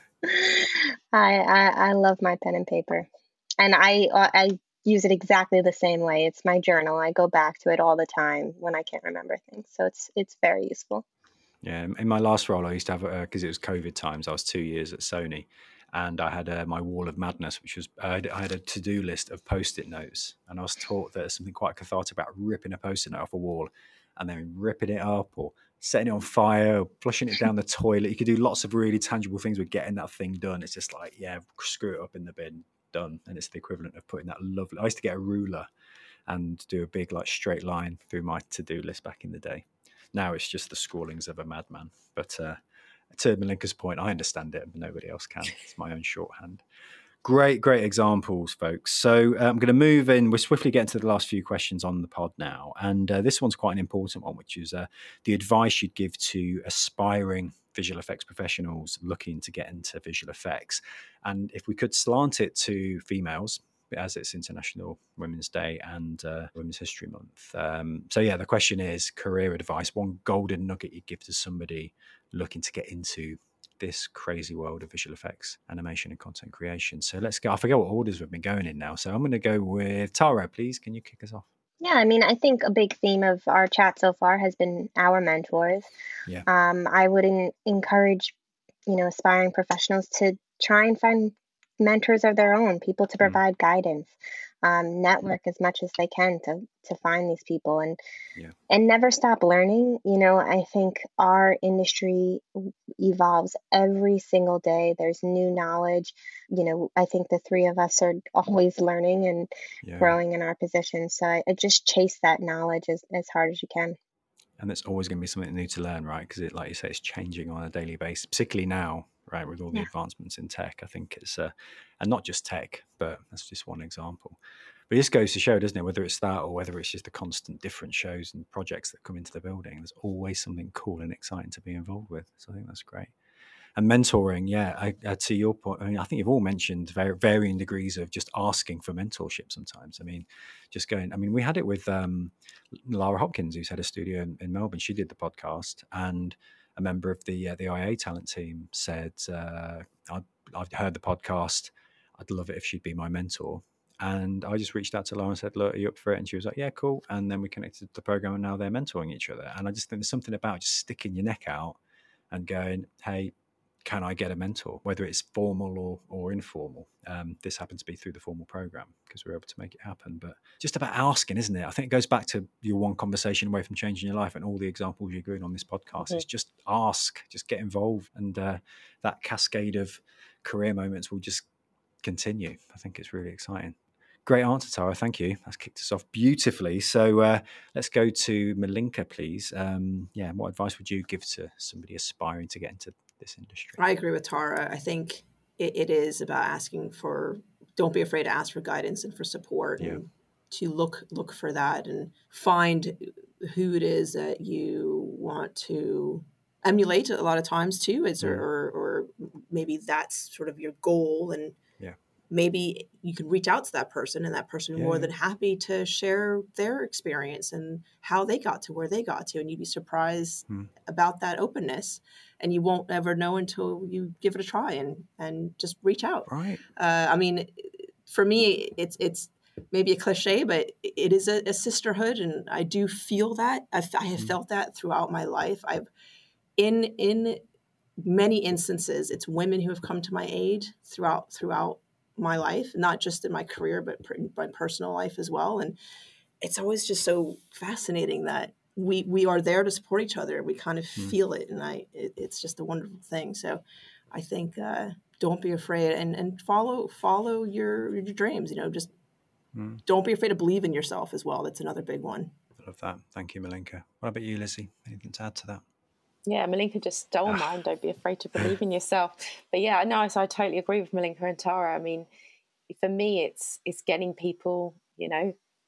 I, I I love my pen and paper, and I I use it exactly the same way. It's my journal. I go back to it all the time when I can't remember things. So it's it's very useful. Yeah, in my last role, I used to have, because uh, it was COVID times, I was two years at Sony, and I had uh, my wall of madness, which was, I had, I had a to-do list of Post-it notes, and I was taught that there's something quite cathartic about ripping a Post-it note off a wall, and then ripping it up, or setting it on fire, or flushing it down the toilet. You could do lots of really tangible things with getting that thing done. It's just like, yeah, screw it up in the bin, done. And it's the equivalent of putting that lovely, I used to get a ruler and do a big like straight line through my to-do list back in the day. Now it's just the scrawlings of a madman. But uh, to Milinka's point, I understand it, but nobody else can. It's my own shorthand. Great, great examples, folks. So uh, I'm going to move in. We're swiftly getting to the last few questions on the pod now. And uh, this one's quite an important one, which is uh, the advice you'd give to aspiring visual effects professionals looking to get into visual effects. And if we could slant it to females, as it's International Women's Day and uh, Women's History Month. Um, so yeah, the question is career advice, one golden nugget you'd give to somebody looking to get into this crazy world of visual effects, animation and content creation. So let's go. I forget what orders we've been going in now. So I'm going to go with Tara, please. Can you kick us off? Yeah, I mean, I think a big theme of our chat so far has been our mentors. Yeah. Um, I would in, encourage, you know, aspiring professionals to try and find mentors of their own, people to provide mm. guidance, um, network as much as they can to to find these people, and yeah. and never stop learning. You know, I think our industry evolves every single day. There's new knowledge. You know, I think the three of us are always learning and yeah. growing in our position. So I, I just chase that knowledge as, as hard as you can. And there's always going to be something new to learn, right? Because it, like you say, it's changing on a daily basis, particularly now, right? With all the yeah. advancements in tech, I think it's, uh, and not just tech, but that's just one example. But this goes to show, doesn't it? Whether it's that or whether it's just the constant different shows and projects that come into the building, there's always something cool and exciting to be involved with. So I think that's great. And mentoring, yeah, I, I, to your point, I mean, I think you've all mentioned very, varying degrees of just asking for mentorship sometimes. I mean, just going, I mean, we had it with um, Lara Hopkins, who's had a studio in, in Melbourne. She did the podcast, and a member of the uh, the I A talent team said, uh, I'd, I've heard the podcast. I'd love it if she'd be my mentor. And I just reached out to Lara and said, look, are you up for it? And she was like, yeah, cool. And then we connected to the program, and now they're mentoring each other. And I just think there's something about just sticking your neck out and going, hey, can I get a mentor, whether it's formal or, or informal? Um, this happened to be through the formal program because we were able to make it happen. But just about asking, isn't it? I think it goes back to your one conversation away from changing your life and all the examples you're doing on this podcast. Mm-hmm. It's just ask, just get involved. And uh, that cascade of career moments will just continue. I think it's really exciting. Great answer, Tara. Thank you. That's kicked us off beautifully. So uh, let's go to Milinka, please. Um, yeah, what advice would you give to somebody aspiring to get into this industry? I agree with Tara. I think it, it is about asking for, don't be afraid to ask for guidance and for support, yeah. and to look look for that and find who it is that you want to emulate a lot of times too. It's, yeah. or, or maybe that's sort of your goal, and yeah. maybe you can reach out to that person, and that person yeah, more yeah. than happy to share their experience and how they got to where they got to. And you'd be surprised hmm. about that openness, and you won't ever know until you give it a try and, and just reach out. Right. Uh, I mean, for me, it's, it's maybe a cliche, but it is a, a sisterhood. And I do feel that. I've, I have hmm. felt that throughout my life. I've in, in many instances, it's women who have come to my aid throughout, throughout, my life, not just in my career, but in my personal life as well. And it's always just so fascinating that we we are there to support each other. We kind of mm. feel it, and I it, it's just a wonderful thing. So I think uh, don't be afraid, and and follow follow your your dreams. You know, just mm. don't be afraid to believe in yourself as well. That's another big one. I love that. Thank you, Milinka. What about you, Lizzie? Anything to add to that? Yeah, Milinka just stole mine. Don't be afraid to believe in yourself. But yeah, no, so I totally agree with Milinka and Tara. I mean, for me, it's it's getting people, you know,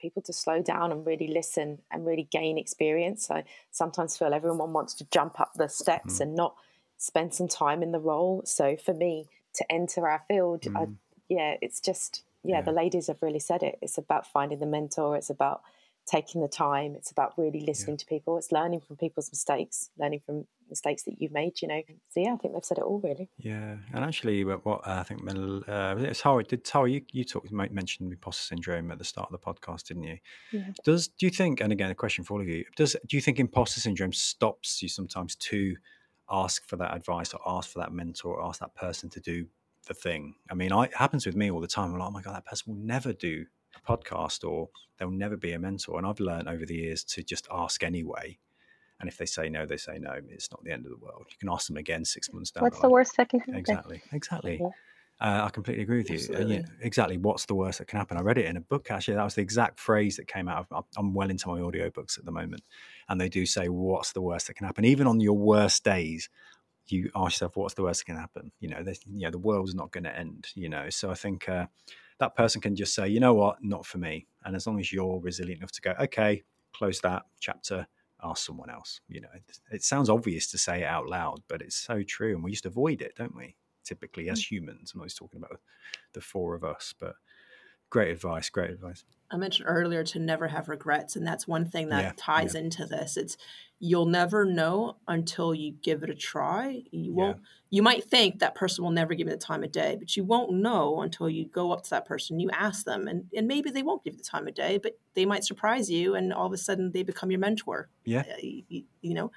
people to slow down and really listen and really gain experience. I sometimes feel everyone wants to jump up the steps mm. and not spend some time in the role. So for me to enter our field, mm. I, yeah, it's just, yeah, yeah, the ladies have really said it. It's about finding the mentor. It's about taking the time. It's about really listening yeah. to people. It's learning from people's mistakes, learning from mistakes that you've made, you know. So yeah, I think they've said it all really. Yeah, and actually what uh, I think uh, it's Tara, did Tara, you, you talked, you mentioned imposter syndrome at the start of the podcast, didn't you? Yeah. Does, do you think, and again, a question for all of you, does, do you think imposter syndrome stops you sometimes to ask for that advice or ask for that mentor or ask that person to do the thing? I mean, I, it happens with me all the time. I'm like, oh my God, that person will never do a podcast or they'll never be a mentor. And I've learned over the years to just ask anyway. And if they say no, they say no. It's not the end of the world. You can ask them again six months down What's the the line. worst that can happen? Exactly, exactly. Mm-hmm. Uh, I completely agree with you. Uh, yeah, exactly. What's the worst that can happen? I read it in a book, actually. That was the exact phrase that came out of, I'm well into my audiobooks at the moment. And they do say, what's the worst that can happen? Even on your worst days, you ask yourself, what's the worst that can happen? You know, you know, the world's not going to end, you know. So I think uh, that person can just say, you know what, not for me. And as long as you're resilient enough to go, okay, close that chapter, ask someone else. You know, it, it sounds obvious to say it out loud, but it's so true. And we used to avoid it, don't we? Typically as humans. I'm always talking about the four of us, but great advice, great advice. I mentioned earlier to never have regrets. And that's one thing that yeah, ties yeah. into this. It's you'll never know until you give it a try. You won't, yeah. you might think that person will never give you the time of day, but you won't know until you go up to that person, you ask them, and, and maybe they won't give you the time of day, but they might surprise you. And all of a sudden they become your mentor. Yeah. Uh, you, you know,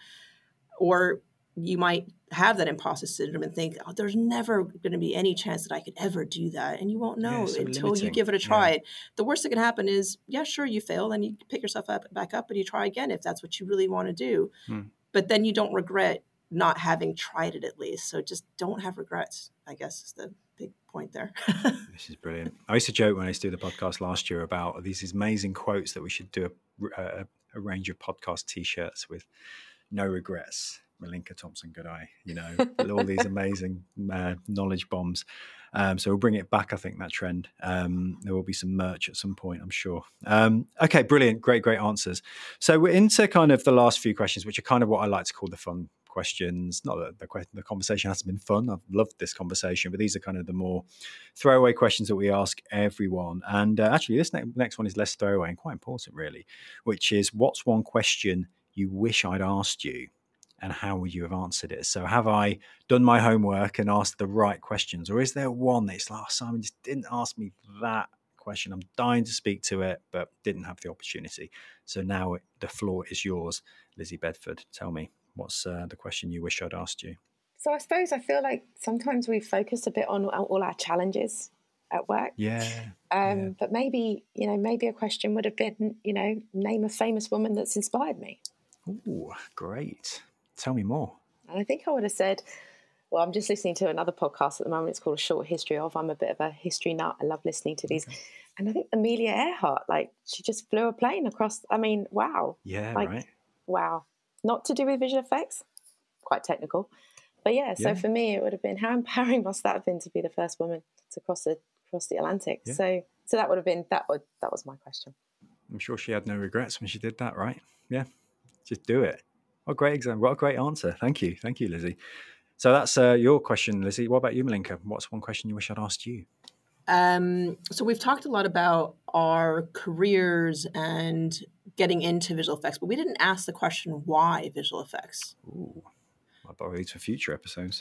or you might have that imposter syndrome and think, oh, there's never going to be any chance that I could ever do that. And you won't know yeah, so until limiting. You give it a try. Yeah. The worst that can happen is, yeah, sure, you fail and you pick yourself up back up and you try again if that's what you really want to do. Hmm. But then you don't regret not having tried it at least. So just don't have regrets, I guess is the big point there. This is brilliant. I used to joke when I used to do the podcast last year about these amazing quotes that we should do a, a, a range of podcast T-shirts with no regrets. Malinka Thompson Goodeye, you know, all these amazing uh, knowledge bombs. Um, so we'll bring it back, I think, that trend. Um, there will be some merch at some point, I'm sure. Um, okay, brilliant. Great, great answers. So we're into kind of the last few questions, which are kind of what I like to call the fun questions. Not that the, the, the conversation hasn't been fun. I've loved this conversation, but these are kind of the more throwaway questions that we ask everyone. And uh, actually, this ne- next one is less throwaway and quite important, really, which is what's one question you wish I'd asked you? And how would you have answered it? So have I done my homework and asked the right questions? Or is there one that's like, oh, Simon just didn't ask me that question. I'm dying to speak to it, but didn't have the opportunity. So now it, the floor is yours, Lizzie Bedford. Tell me, what's uh, the question you wish I'd asked you? So I suppose I feel like sometimes we focus a bit on all our challenges at work. Yeah, um, yeah. But maybe, you know, maybe a question would have been, you know, name a famous woman that's inspired me. Ooh, great. Tell me more. And I think I would have said, well, I'm just listening to another podcast at the moment. It's called A Short History Of. I'm a bit of a history nut. I love listening to these. Okay. And I think Amelia Earhart, like, she just flew a plane across. I mean, wow. Yeah, like, right. Wow. Not to do with visual effects. Quite technical. But yeah, so yeah. for me, it would have been, how empowering must that have been to be the first woman to cross the cross the Atlantic? Yeah. So so that would have been, that would that was my question. I'm sure she had no regrets when she did that, right? Yeah. Just do it. What a great example. What a great answer. Thank you. Thank you, Lizzie. So that's uh, your question, Lizzie. What about you, Malinka? What's one question you wish I'd asked you? Um, so we've talked a lot about our careers and getting into visual effects, but we didn't ask the question, why visual effects? Ooh, I'll borrow these for future episodes.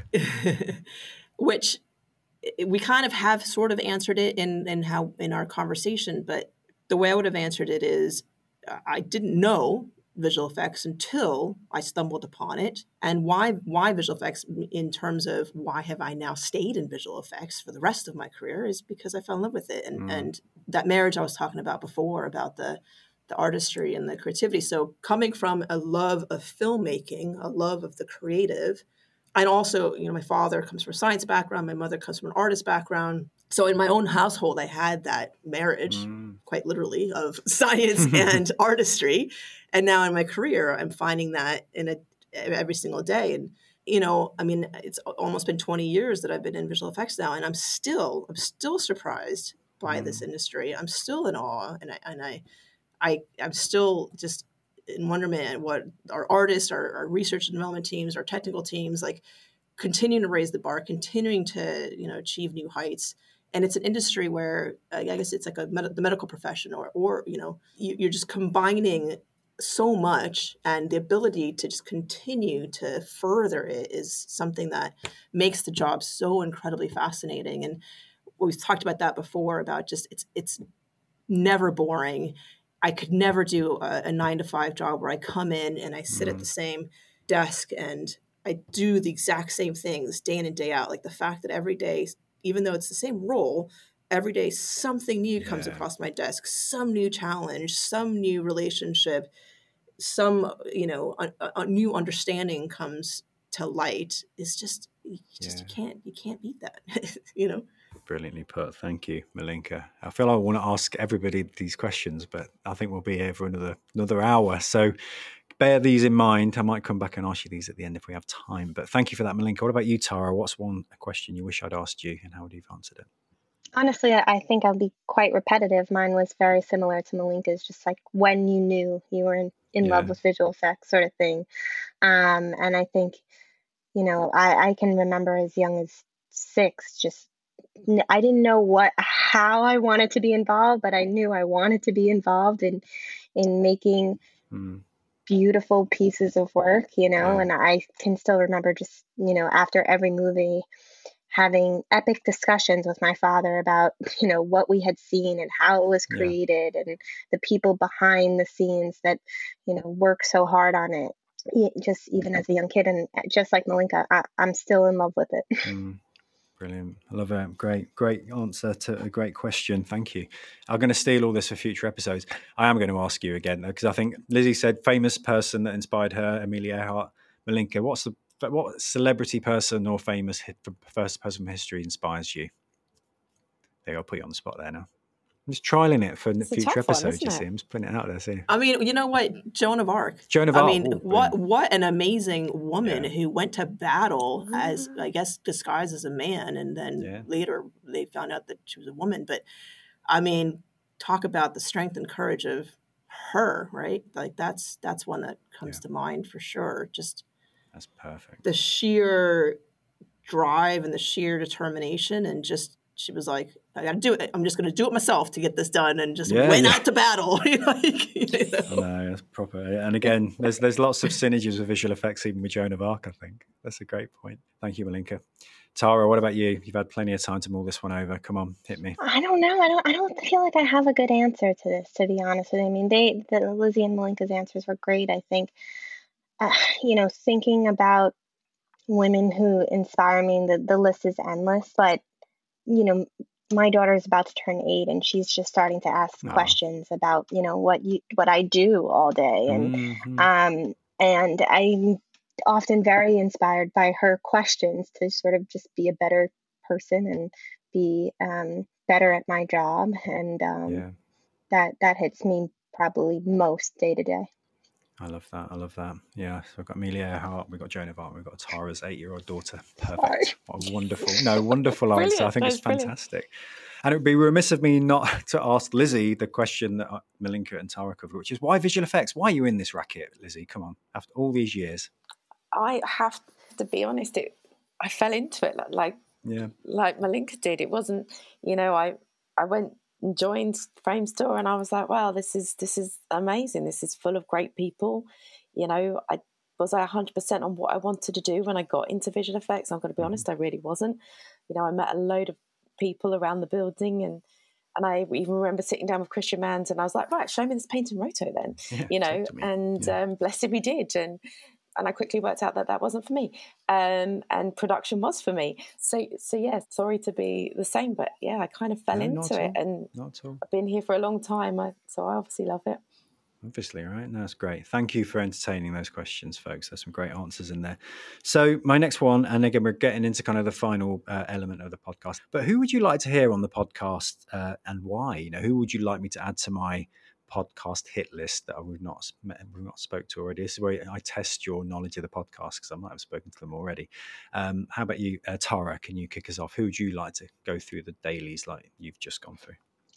Which we kind of have sort of answered it in, in how in our conversation, but the way I would have answered it is I didn't know visual effects until I stumbled upon it. And why why visual effects in terms of why have I now stayed in visual effects for the rest of my career is because I fell in love with it. And, mm. and that marriage I was talking about before, about the, the artistry and the creativity. So coming from a love of filmmaking, a love of the creative, and also, you know, my father comes from a science background, my mother comes from an artist background. So in my own household, I had that marriage, mm. quite literally, of science and artistry. And now in my career, I'm finding that in a, every single day. And, you know, I mean, it's almost been twenty years that I've been in visual effects now, and I'm still, I'm still surprised by mm. this industry. I'm still in awe, and I, and I, I, I'm still just in wonderment at what our artists, our, our research and development teams, our technical teams, like continuing to raise the bar, continuing to, you know, achieve new heights. And it's an industry where I guess it's like a med- the medical profession, or, or you know, you, you're just combining so much, and the ability to just continue to further it is something that makes the job so incredibly fascinating. And we've talked about that before, about just it's it's never boring. I could never do a, a nine to five job where I come in and I sit mm. at the same desk and I do the exact same things day in and day out. Like the fact that every day, even though it's the same role, every day something new yeah. comes across my desk, some new challenge, some new relationship, some, you know, a, a new understanding comes to light. It's just, you just yeah. you can't, you can't beat that, you know? Brilliantly put. Thank you, Malinka. I feel like I want to ask everybody these questions, but I think we'll be here for another another hour. So bear these in mind. I might come back and ask you these at the end if we have time. But thank you for that, Malinka. What about you, Tara? What's one question you wish I'd asked you, and how would you have answered it? Honestly, I think I'll be quite repetitive. Mine was very similar to Malinka's, just like when you knew you were in, in yeah. love with visual effects sort of thing. Um, and I think, you know, I, I can remember as young as six, just I didn't know what how I wanted to be involved, but I knew I wanted to be involved in in making mm. beautiful pieces of work, you know. Yeah. And I can still remember just, you know, after every movie, having epic discussions with my father about, you know, what we had seen and how it was created yeah. and the people behind the scenes that, you know, work so hard on it, just even as a young kid. And just like Malinka, I, I'm still in love with it. Mm. Brilliant. I love it. Great, great answer to a great question. Thank you. I'm going to steal all this for future episodes. I am going to ask you again, though, because I think Lizzie said famous person that inspired her, Amelia Earhart. Malinka, what's the what celebrity person or famous first person from history inspires you? There, I'll put you on the spot there now. I'm just trialing it for it's future episodes, one, you see. I'm just putting it out there. See. I mean, you know what? Joan of Arc. Joan of Arc. I mean, Ooh, what what an amazing woman yeah. who went to battle as, I guess, disguised as a man. And then yeah. later they found out that she was a woman. But, I mean, talk about the strength and courage of her, right? Like, that's that's one that comes yeah. to mind for sure. Just that's perfect. The sheer drive and the sheer determination, and just she was like, I got to do it. I'm just going to do it myself to get this done, and just yeah, went yeah. out to battle. like, you know? No, that's proper. And again, there's there's lots of synergies with visual effects, even with Joan of Arc, I think. That's a great point. Thank you, Malinka. Tara, what about you? You've had plenty of time to mull this one over. Come on, hit me. I don't know. I don't I don't feel like I have a good answer to this, to be honest with you. I mean, they, the Lizzie and Malinka's answers were great, I think. Uh, you know, thinking about women who inspire me, the, the list is endless, but you know, my daughter is about to turn eight, and she's just starting to ask oh. questions about, you know, what you what I do all day, and mm-hmm. um, and I'm often very inspired by her questions to sort of just be a better person and be um, better at my job, and um, yeah. that that hits me probably most day to day. I love that. I love that. Yeah. So we've got Amelia Earhart, we've got Joan of Arc, we've got Tara's eight-year-old daughter. Perfect. Sorry. What a wonderful, no, wonderful answer. I think it's fantastic. Brilliant. And it would be remiss of me not to ask Lizzie the question that Malinka and Tara covered, which is why visual effects? Why are you in this racket, Lizzie? Come on, after all these years. I have to be honest, it, I fell into it like, like, yeah. like Malinka did. It wasn't, you know, I, I went and joined Framestore, and I was like, wow, this is this is amazing. This is full of great people. You know, I was I one hundred percent on what I wanted to do when I got into visual effects. I'm going to be mm-hmm. honest, I really wasn't. You know, I met a load of people around the building, and and I even remember sitting down with Christian Mans, and I was like, right, show me this paint and roto then. Yeah, you know, and yeah. um, blessed we did. And And I quickly worked out that that wasn't for me, um, and production was for me. So, so yeah, sorry to be the same, but yeah, I kind of fell no, into it, and I've been here for a long time, I, so I obviously love it. Obviously, right? No, that's great. Thank you for entertaining those questions, folks. There's some great answers in there. So my next one, and again, we're getting into kind of the final uh, element of the podcast, but who would you like to hear on the podcast uh, and why? You know, who would you like me to add to my podcast hit list that we've not we've not spoke to already? This is where I test your knowledge of the podcast, because I might have spoken to them already. Um, how about you, uh, Tara? Can you kick us off? Who would you like to go through the dailies like you've just gone through?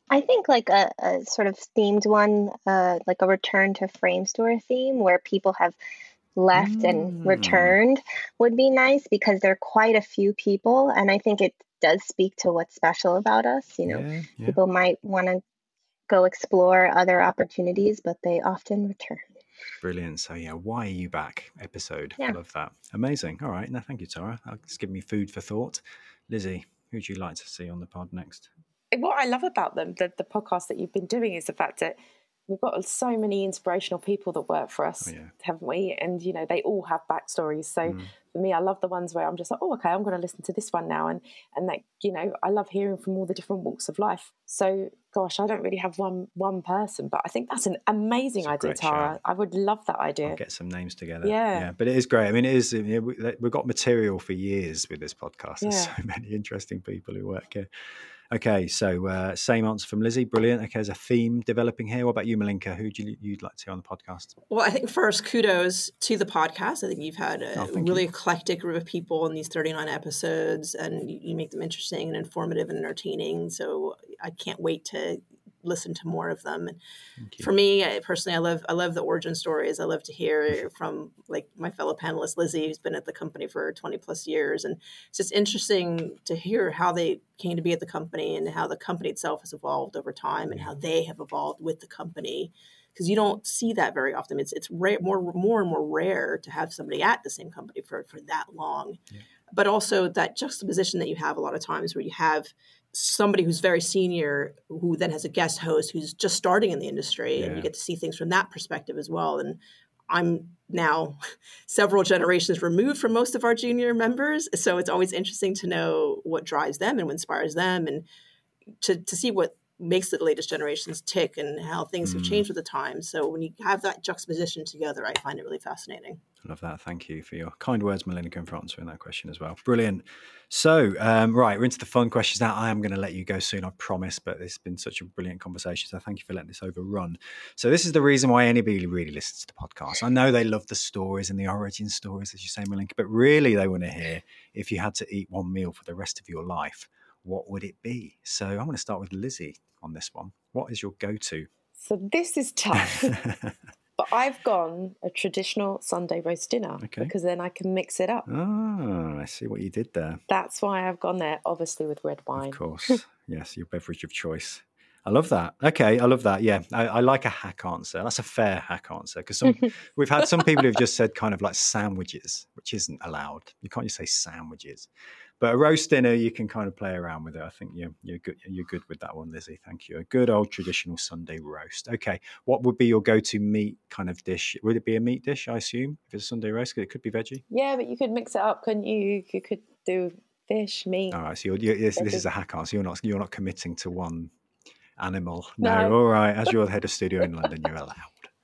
I think like a, a sort of themed one, uh, like a return to Framestore theme where people have left mm. and returned would be nice, because there are quite a few people, and I think it does speak to what's special about us. You know, yeah, yeah. people might want to go explore other opportunities, but they often return. Brilliant. So yeah, why are you back episode? Yeah. I love that. Amazing. All right. No, thank you, Tara. It's given me food for thought. Lizzie, who would you like to see on the pod next? What I love about them, the, the podcast that you've been doing, is the fact that we've got so many inspirational people that work for us, oh, yeah. haven't we? And, you know, they all have backstories. So mm. for me, I love the ones where I'm just like, oh, okay, I'm going to listen to this one now. And, and that, you know, I love hearing from all the different walks of life. So, gosh, I don't really have one one person, but I think that's an amazing idea, Tara. Shout. I would love that idea. I'll get some names together. Yeah. yeah. But it is great. I mean, it is, you know, we've got material for years with this podcast. There's yeah. so many interesting people who work here. Okay, so uh, same answer from Lizzie. Brilliant. Okay, there's a theme developing here. What about you, Malinka? Who do you, you'd like to see on the podcast? Well, I think first, kudos to the podcast. I think you've had a oh, really you. eclectic group of people in these thirty-nine episodes, and you, you make them interesting and informative and entertaining. So I can't wait to listen to more of them. For me, I, personally, I love I love the origin stories. I love to hear from like my fellow panelist Lizzie, who's been at the company for twenty plus years, and it's just interesting to hear how they came to be at the company and how the company itself has evolved over time and how they have evolved with the company. Because you don't see that very often. It's it's rare, more more and more rare to have somebody at the same company for for that long. Yeah. But also that juxtaposition that you have a lot of times where you have somebody who's very senior who then has a guest host who's just starting in the industry, yeah. and you get to see things from that perspective as well. And I'm now several generations removed from most of our junior members, so it's always interesting to know what drives them and what inspires them, and to, to see what makes the latest generations tick and how things mm. have changed with the times. So when you have that juxtaposition together, I find it really fascinating. I love that. Thank you for your kind words, Malinka, and for answering that question as well. Brilliant. So, um, right, we're into the fun questions now. I am going to let you go soon, I promise, but it's been such a brilliant conversation, so thank you for letting this overrun. So this is the reason why anybody really listens to the podcast. I know they love the stories and the origin stories, as you say, Malinka, but really they want to hear, if you had to eat one meal for the rest of your life, what would it be? So I'm going to start with Lizzie on this one. What is your go-to? So this is tough. But I've gone a traditional Sunday roast dinner, okay. because then I can mix it up. Oh, I see what you did there. That's why I've gone there, obviously with red wine. Of course. Yes, your beverage of choice. I love that. Okay, I love that. Yeah, I, I like a hack answer. That's a fair hack answer, because some we've had some people who've just said kind of like sandwiches, which isn't allowed. You can't just say sandwiches. But a roast dinner, you can kind of play around with it. I think you're, you're good. You're good with that one, Lizzie. Thank you. A good old traditional Sunday roast. Okay, what would be your go-to meat kind of dish? Would it be a meat dish? I assume if it's a Sunday roast, it could be veggie. Yeah, but you could mix it up, couldn't you? You could do fish, meat. All right. So you're, you're, this, this is a hack answer. You're not. You're not committing to one animal. No. no. All right. As you're the head of studio in London, you're allowed.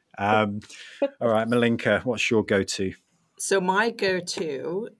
Um, all right, Malinka, what's your go-to? So my go-to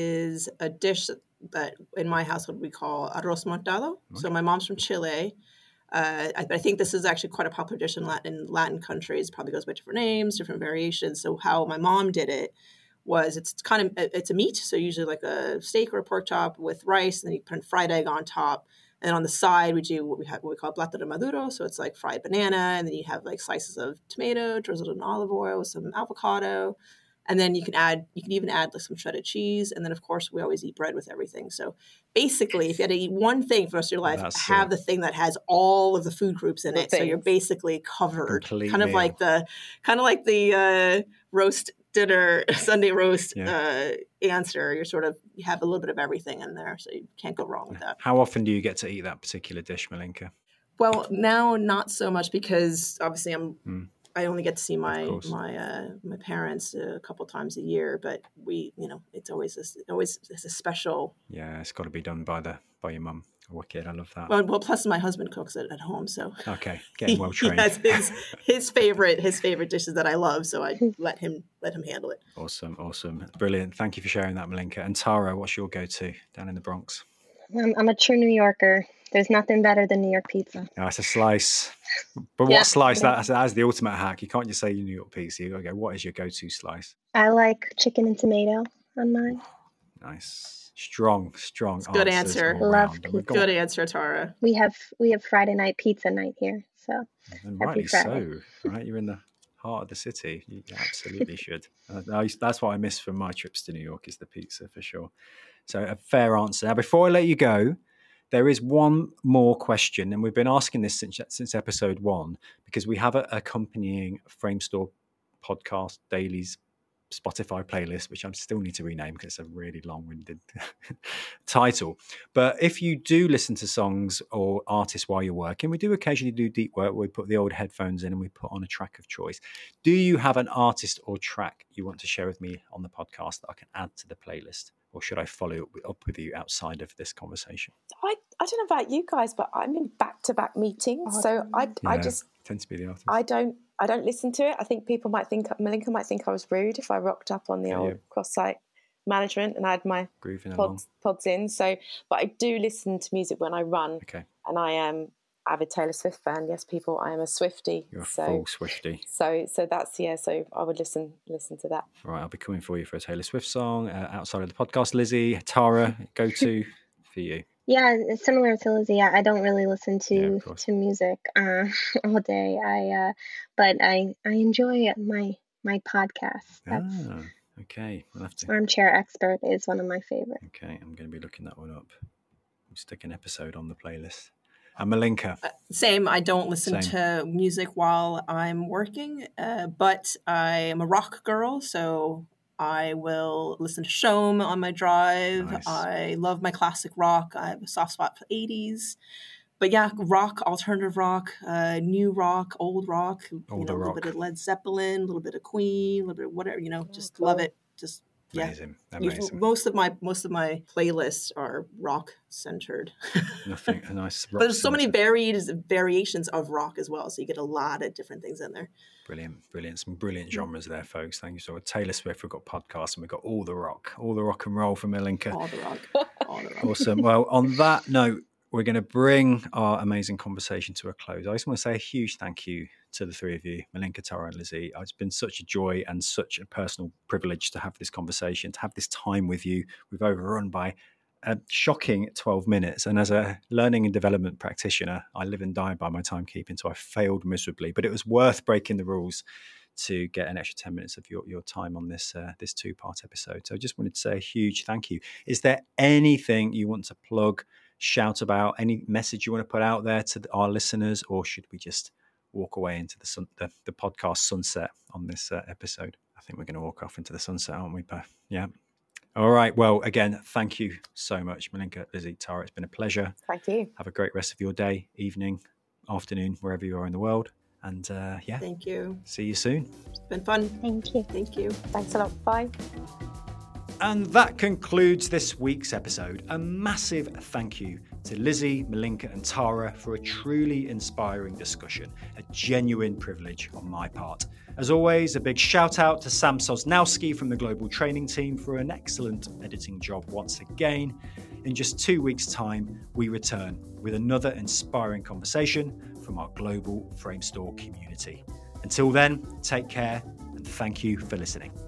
is a dish that that in my household we call arroz montado. Okay. So my mom's from Chile. Uh, I, I think this is actually quite a popular dish in Latin, in Latin countries. Probably goes by different names, different variations. So how my mom did it was it's kind of, it's a meat. So usually like a steak or a pork chop with rice, and then you put a fried egg on top. And on the side, we do what we have, what we call plato de maduro. So it's like fried banana. And then you have like slices of tomato, drizzled in olive oil, some avocado. And then you can add, you can even add like some shredded cheese. And then, of course, we always eat bread with everything. So basically, if you had to eat one thing for the rest of your life, That's have it. the thing that has all of the food groups in it. So you're basically covered. Complete kind meal. of like the, kind of like the uh, roast dinner, Sunday roast yeah. uh, answer. You're sort of, you have a little bit of everything in there. So you can't go wrong with that. How often do you get to eat that particular dish, Malinka? Well, now not so much, because obviously I'm... Mm. I only get to see my my uh, my parents a couple times a year, but we, you know, it's always a, always it's a special. Yeah, it's got to be done by the by your mum. Wicked, I love that. Well, well, plus my husband cooks it at home, so okay, getting well trained. He has his his favorite his favorite dishes that I love, so I let him let him handle it. Awesome, awesome, brilliant. Thank you for sharing that, Malinka. And Tara, what's your go-to down in the Bronx? I'm, I'm a true New Yorker. There's nothing better than New York pizza. Oh, it's a slice. But yeah, what slice? Yeah. That, that's the ultimate hack. You can't just say New York pizza. You got to go, what is your go-to slice? I like chicken and tomato on mine. Oh, nice. Strong, strong. Good answer. Love pizza. Good answer, Tara. We have we have Friday night pizza night here, so and rightly so. Right, you're in the heart of the city. You absolutely should. Uh, that's what I miss from my trips to New York is the pizza for sure. So a fair answer. Now, before I let you go, there is one more question, and we've been asking this since since episode one because we have an accompanying Framestore podcast dailies Spotify playlist, which I still need to rename because it's a really long-winded title. But if you do listen to songs or artists while you're working, we do occasionally do deep work where we put the old headphones in and we put on a track of choice. Do you have an artist or track you want to share with me on the podcast that I can add to the playlist? Or should I follow up with you outside of this conversation? I, I don't know about you guys, but I'm in back-to-back meetings, oh, so I yeah, I just tend to be the artist. I don't I don't listen to it. I think people might think Malinka might think I was rude if I rocked up on the yeah, old yeah. cross-site management and I had my pods, pods in. So, but I do listen to music when I run. Okay. And I am avid Taylor Swift fan. Yes, people, I am a Swiftie. You're a so, full Swiftie. So, so that's yeah. So I would listen listen to that. All right, I'll be coming for you for a Taylor Swift song uh, outside of the podcast. Lizzie, Tara, go to for you. Yeah, similar to Lizzie, I don't really listen to yeah, to music uh, all day. I uh, but I I enjoy my my podcast. That's, ah, okay. We'll have to. Armchair Expert is one of my favorites. Okay, I'm going to be looking that one up. We'll stick an episode on the playlist. And Malinka. Uh, same. I don't listen Same. to music while I'm working, uh, but I am a rock girl, so I will listen to Shom on my drive. Nice. I love my classic rock. I have a soft spot for eighties. But yeah, rock, alternative rock, uh, new rock, old rock, you know, a little rock. bit of Led Zeppelin, a little bit of Queen, a little bit of whatever, you know, just oh, cool. love it. Just yeah. Amazing. Amazing. Most of my most of my playlists are rock centered. Nothing a nice rock But there's so centered. many varied variations of rock as well, so you get a lot of different things in there. Brilliant, brilliant. Some brilliant genres there, folks. Thank you so much. Taylor Swift, we've got podcasts, and we've got all the rock, all the rock and roll from Malinka. All the rock. All the rock. Awesome. Well, on that note, we're going to bring our amazing conversation to a close. I just want to say a huge thank you to the three of you, Malinka, Tara, and Lizzie. It's been such a joy and such a personal privilege to have this conversation, to have this time with you. We've overrun by a shocking twelve minutes. And as a learning and development practitioner, I live and die by my timekeeping, so I failed miserably. But it was worth breaking the rules to get an extra ten minutes of your, your time on this uh, this two-part episode. So I just wanted to say a huge thank you. Is there anything you want to plug, shout about, any message you want to put out there to our listeners, or should we just walk away into the sun, the, the podcast sunset on this uh, episode? I think we're going to walk off into the sunset, aren't we, Pa? Yeah. All right. Well, again, thank you so much, Malinka, Lizzie, Tara. It's been a pleasure. Thank you. Have a great rest of your day, evening, afternoon, wherever you are in the world. And uh, yeah. Thank you. See you soon. It's been fun. Thank you. Thank you. Thanks a lot. Bye. And that concludes this week's episode. A massive thank you to Lizzie, Malinka and Tara for a truly inspiring discussion. A genuine privilege on my part. As always, a big shout out to Sam Sosnowski from the Global Training Team for an excellent editing job once again. In just two weeks' time, we return with another inspiring conversation from our global Framestore community. Until then, take care and thank you for listening.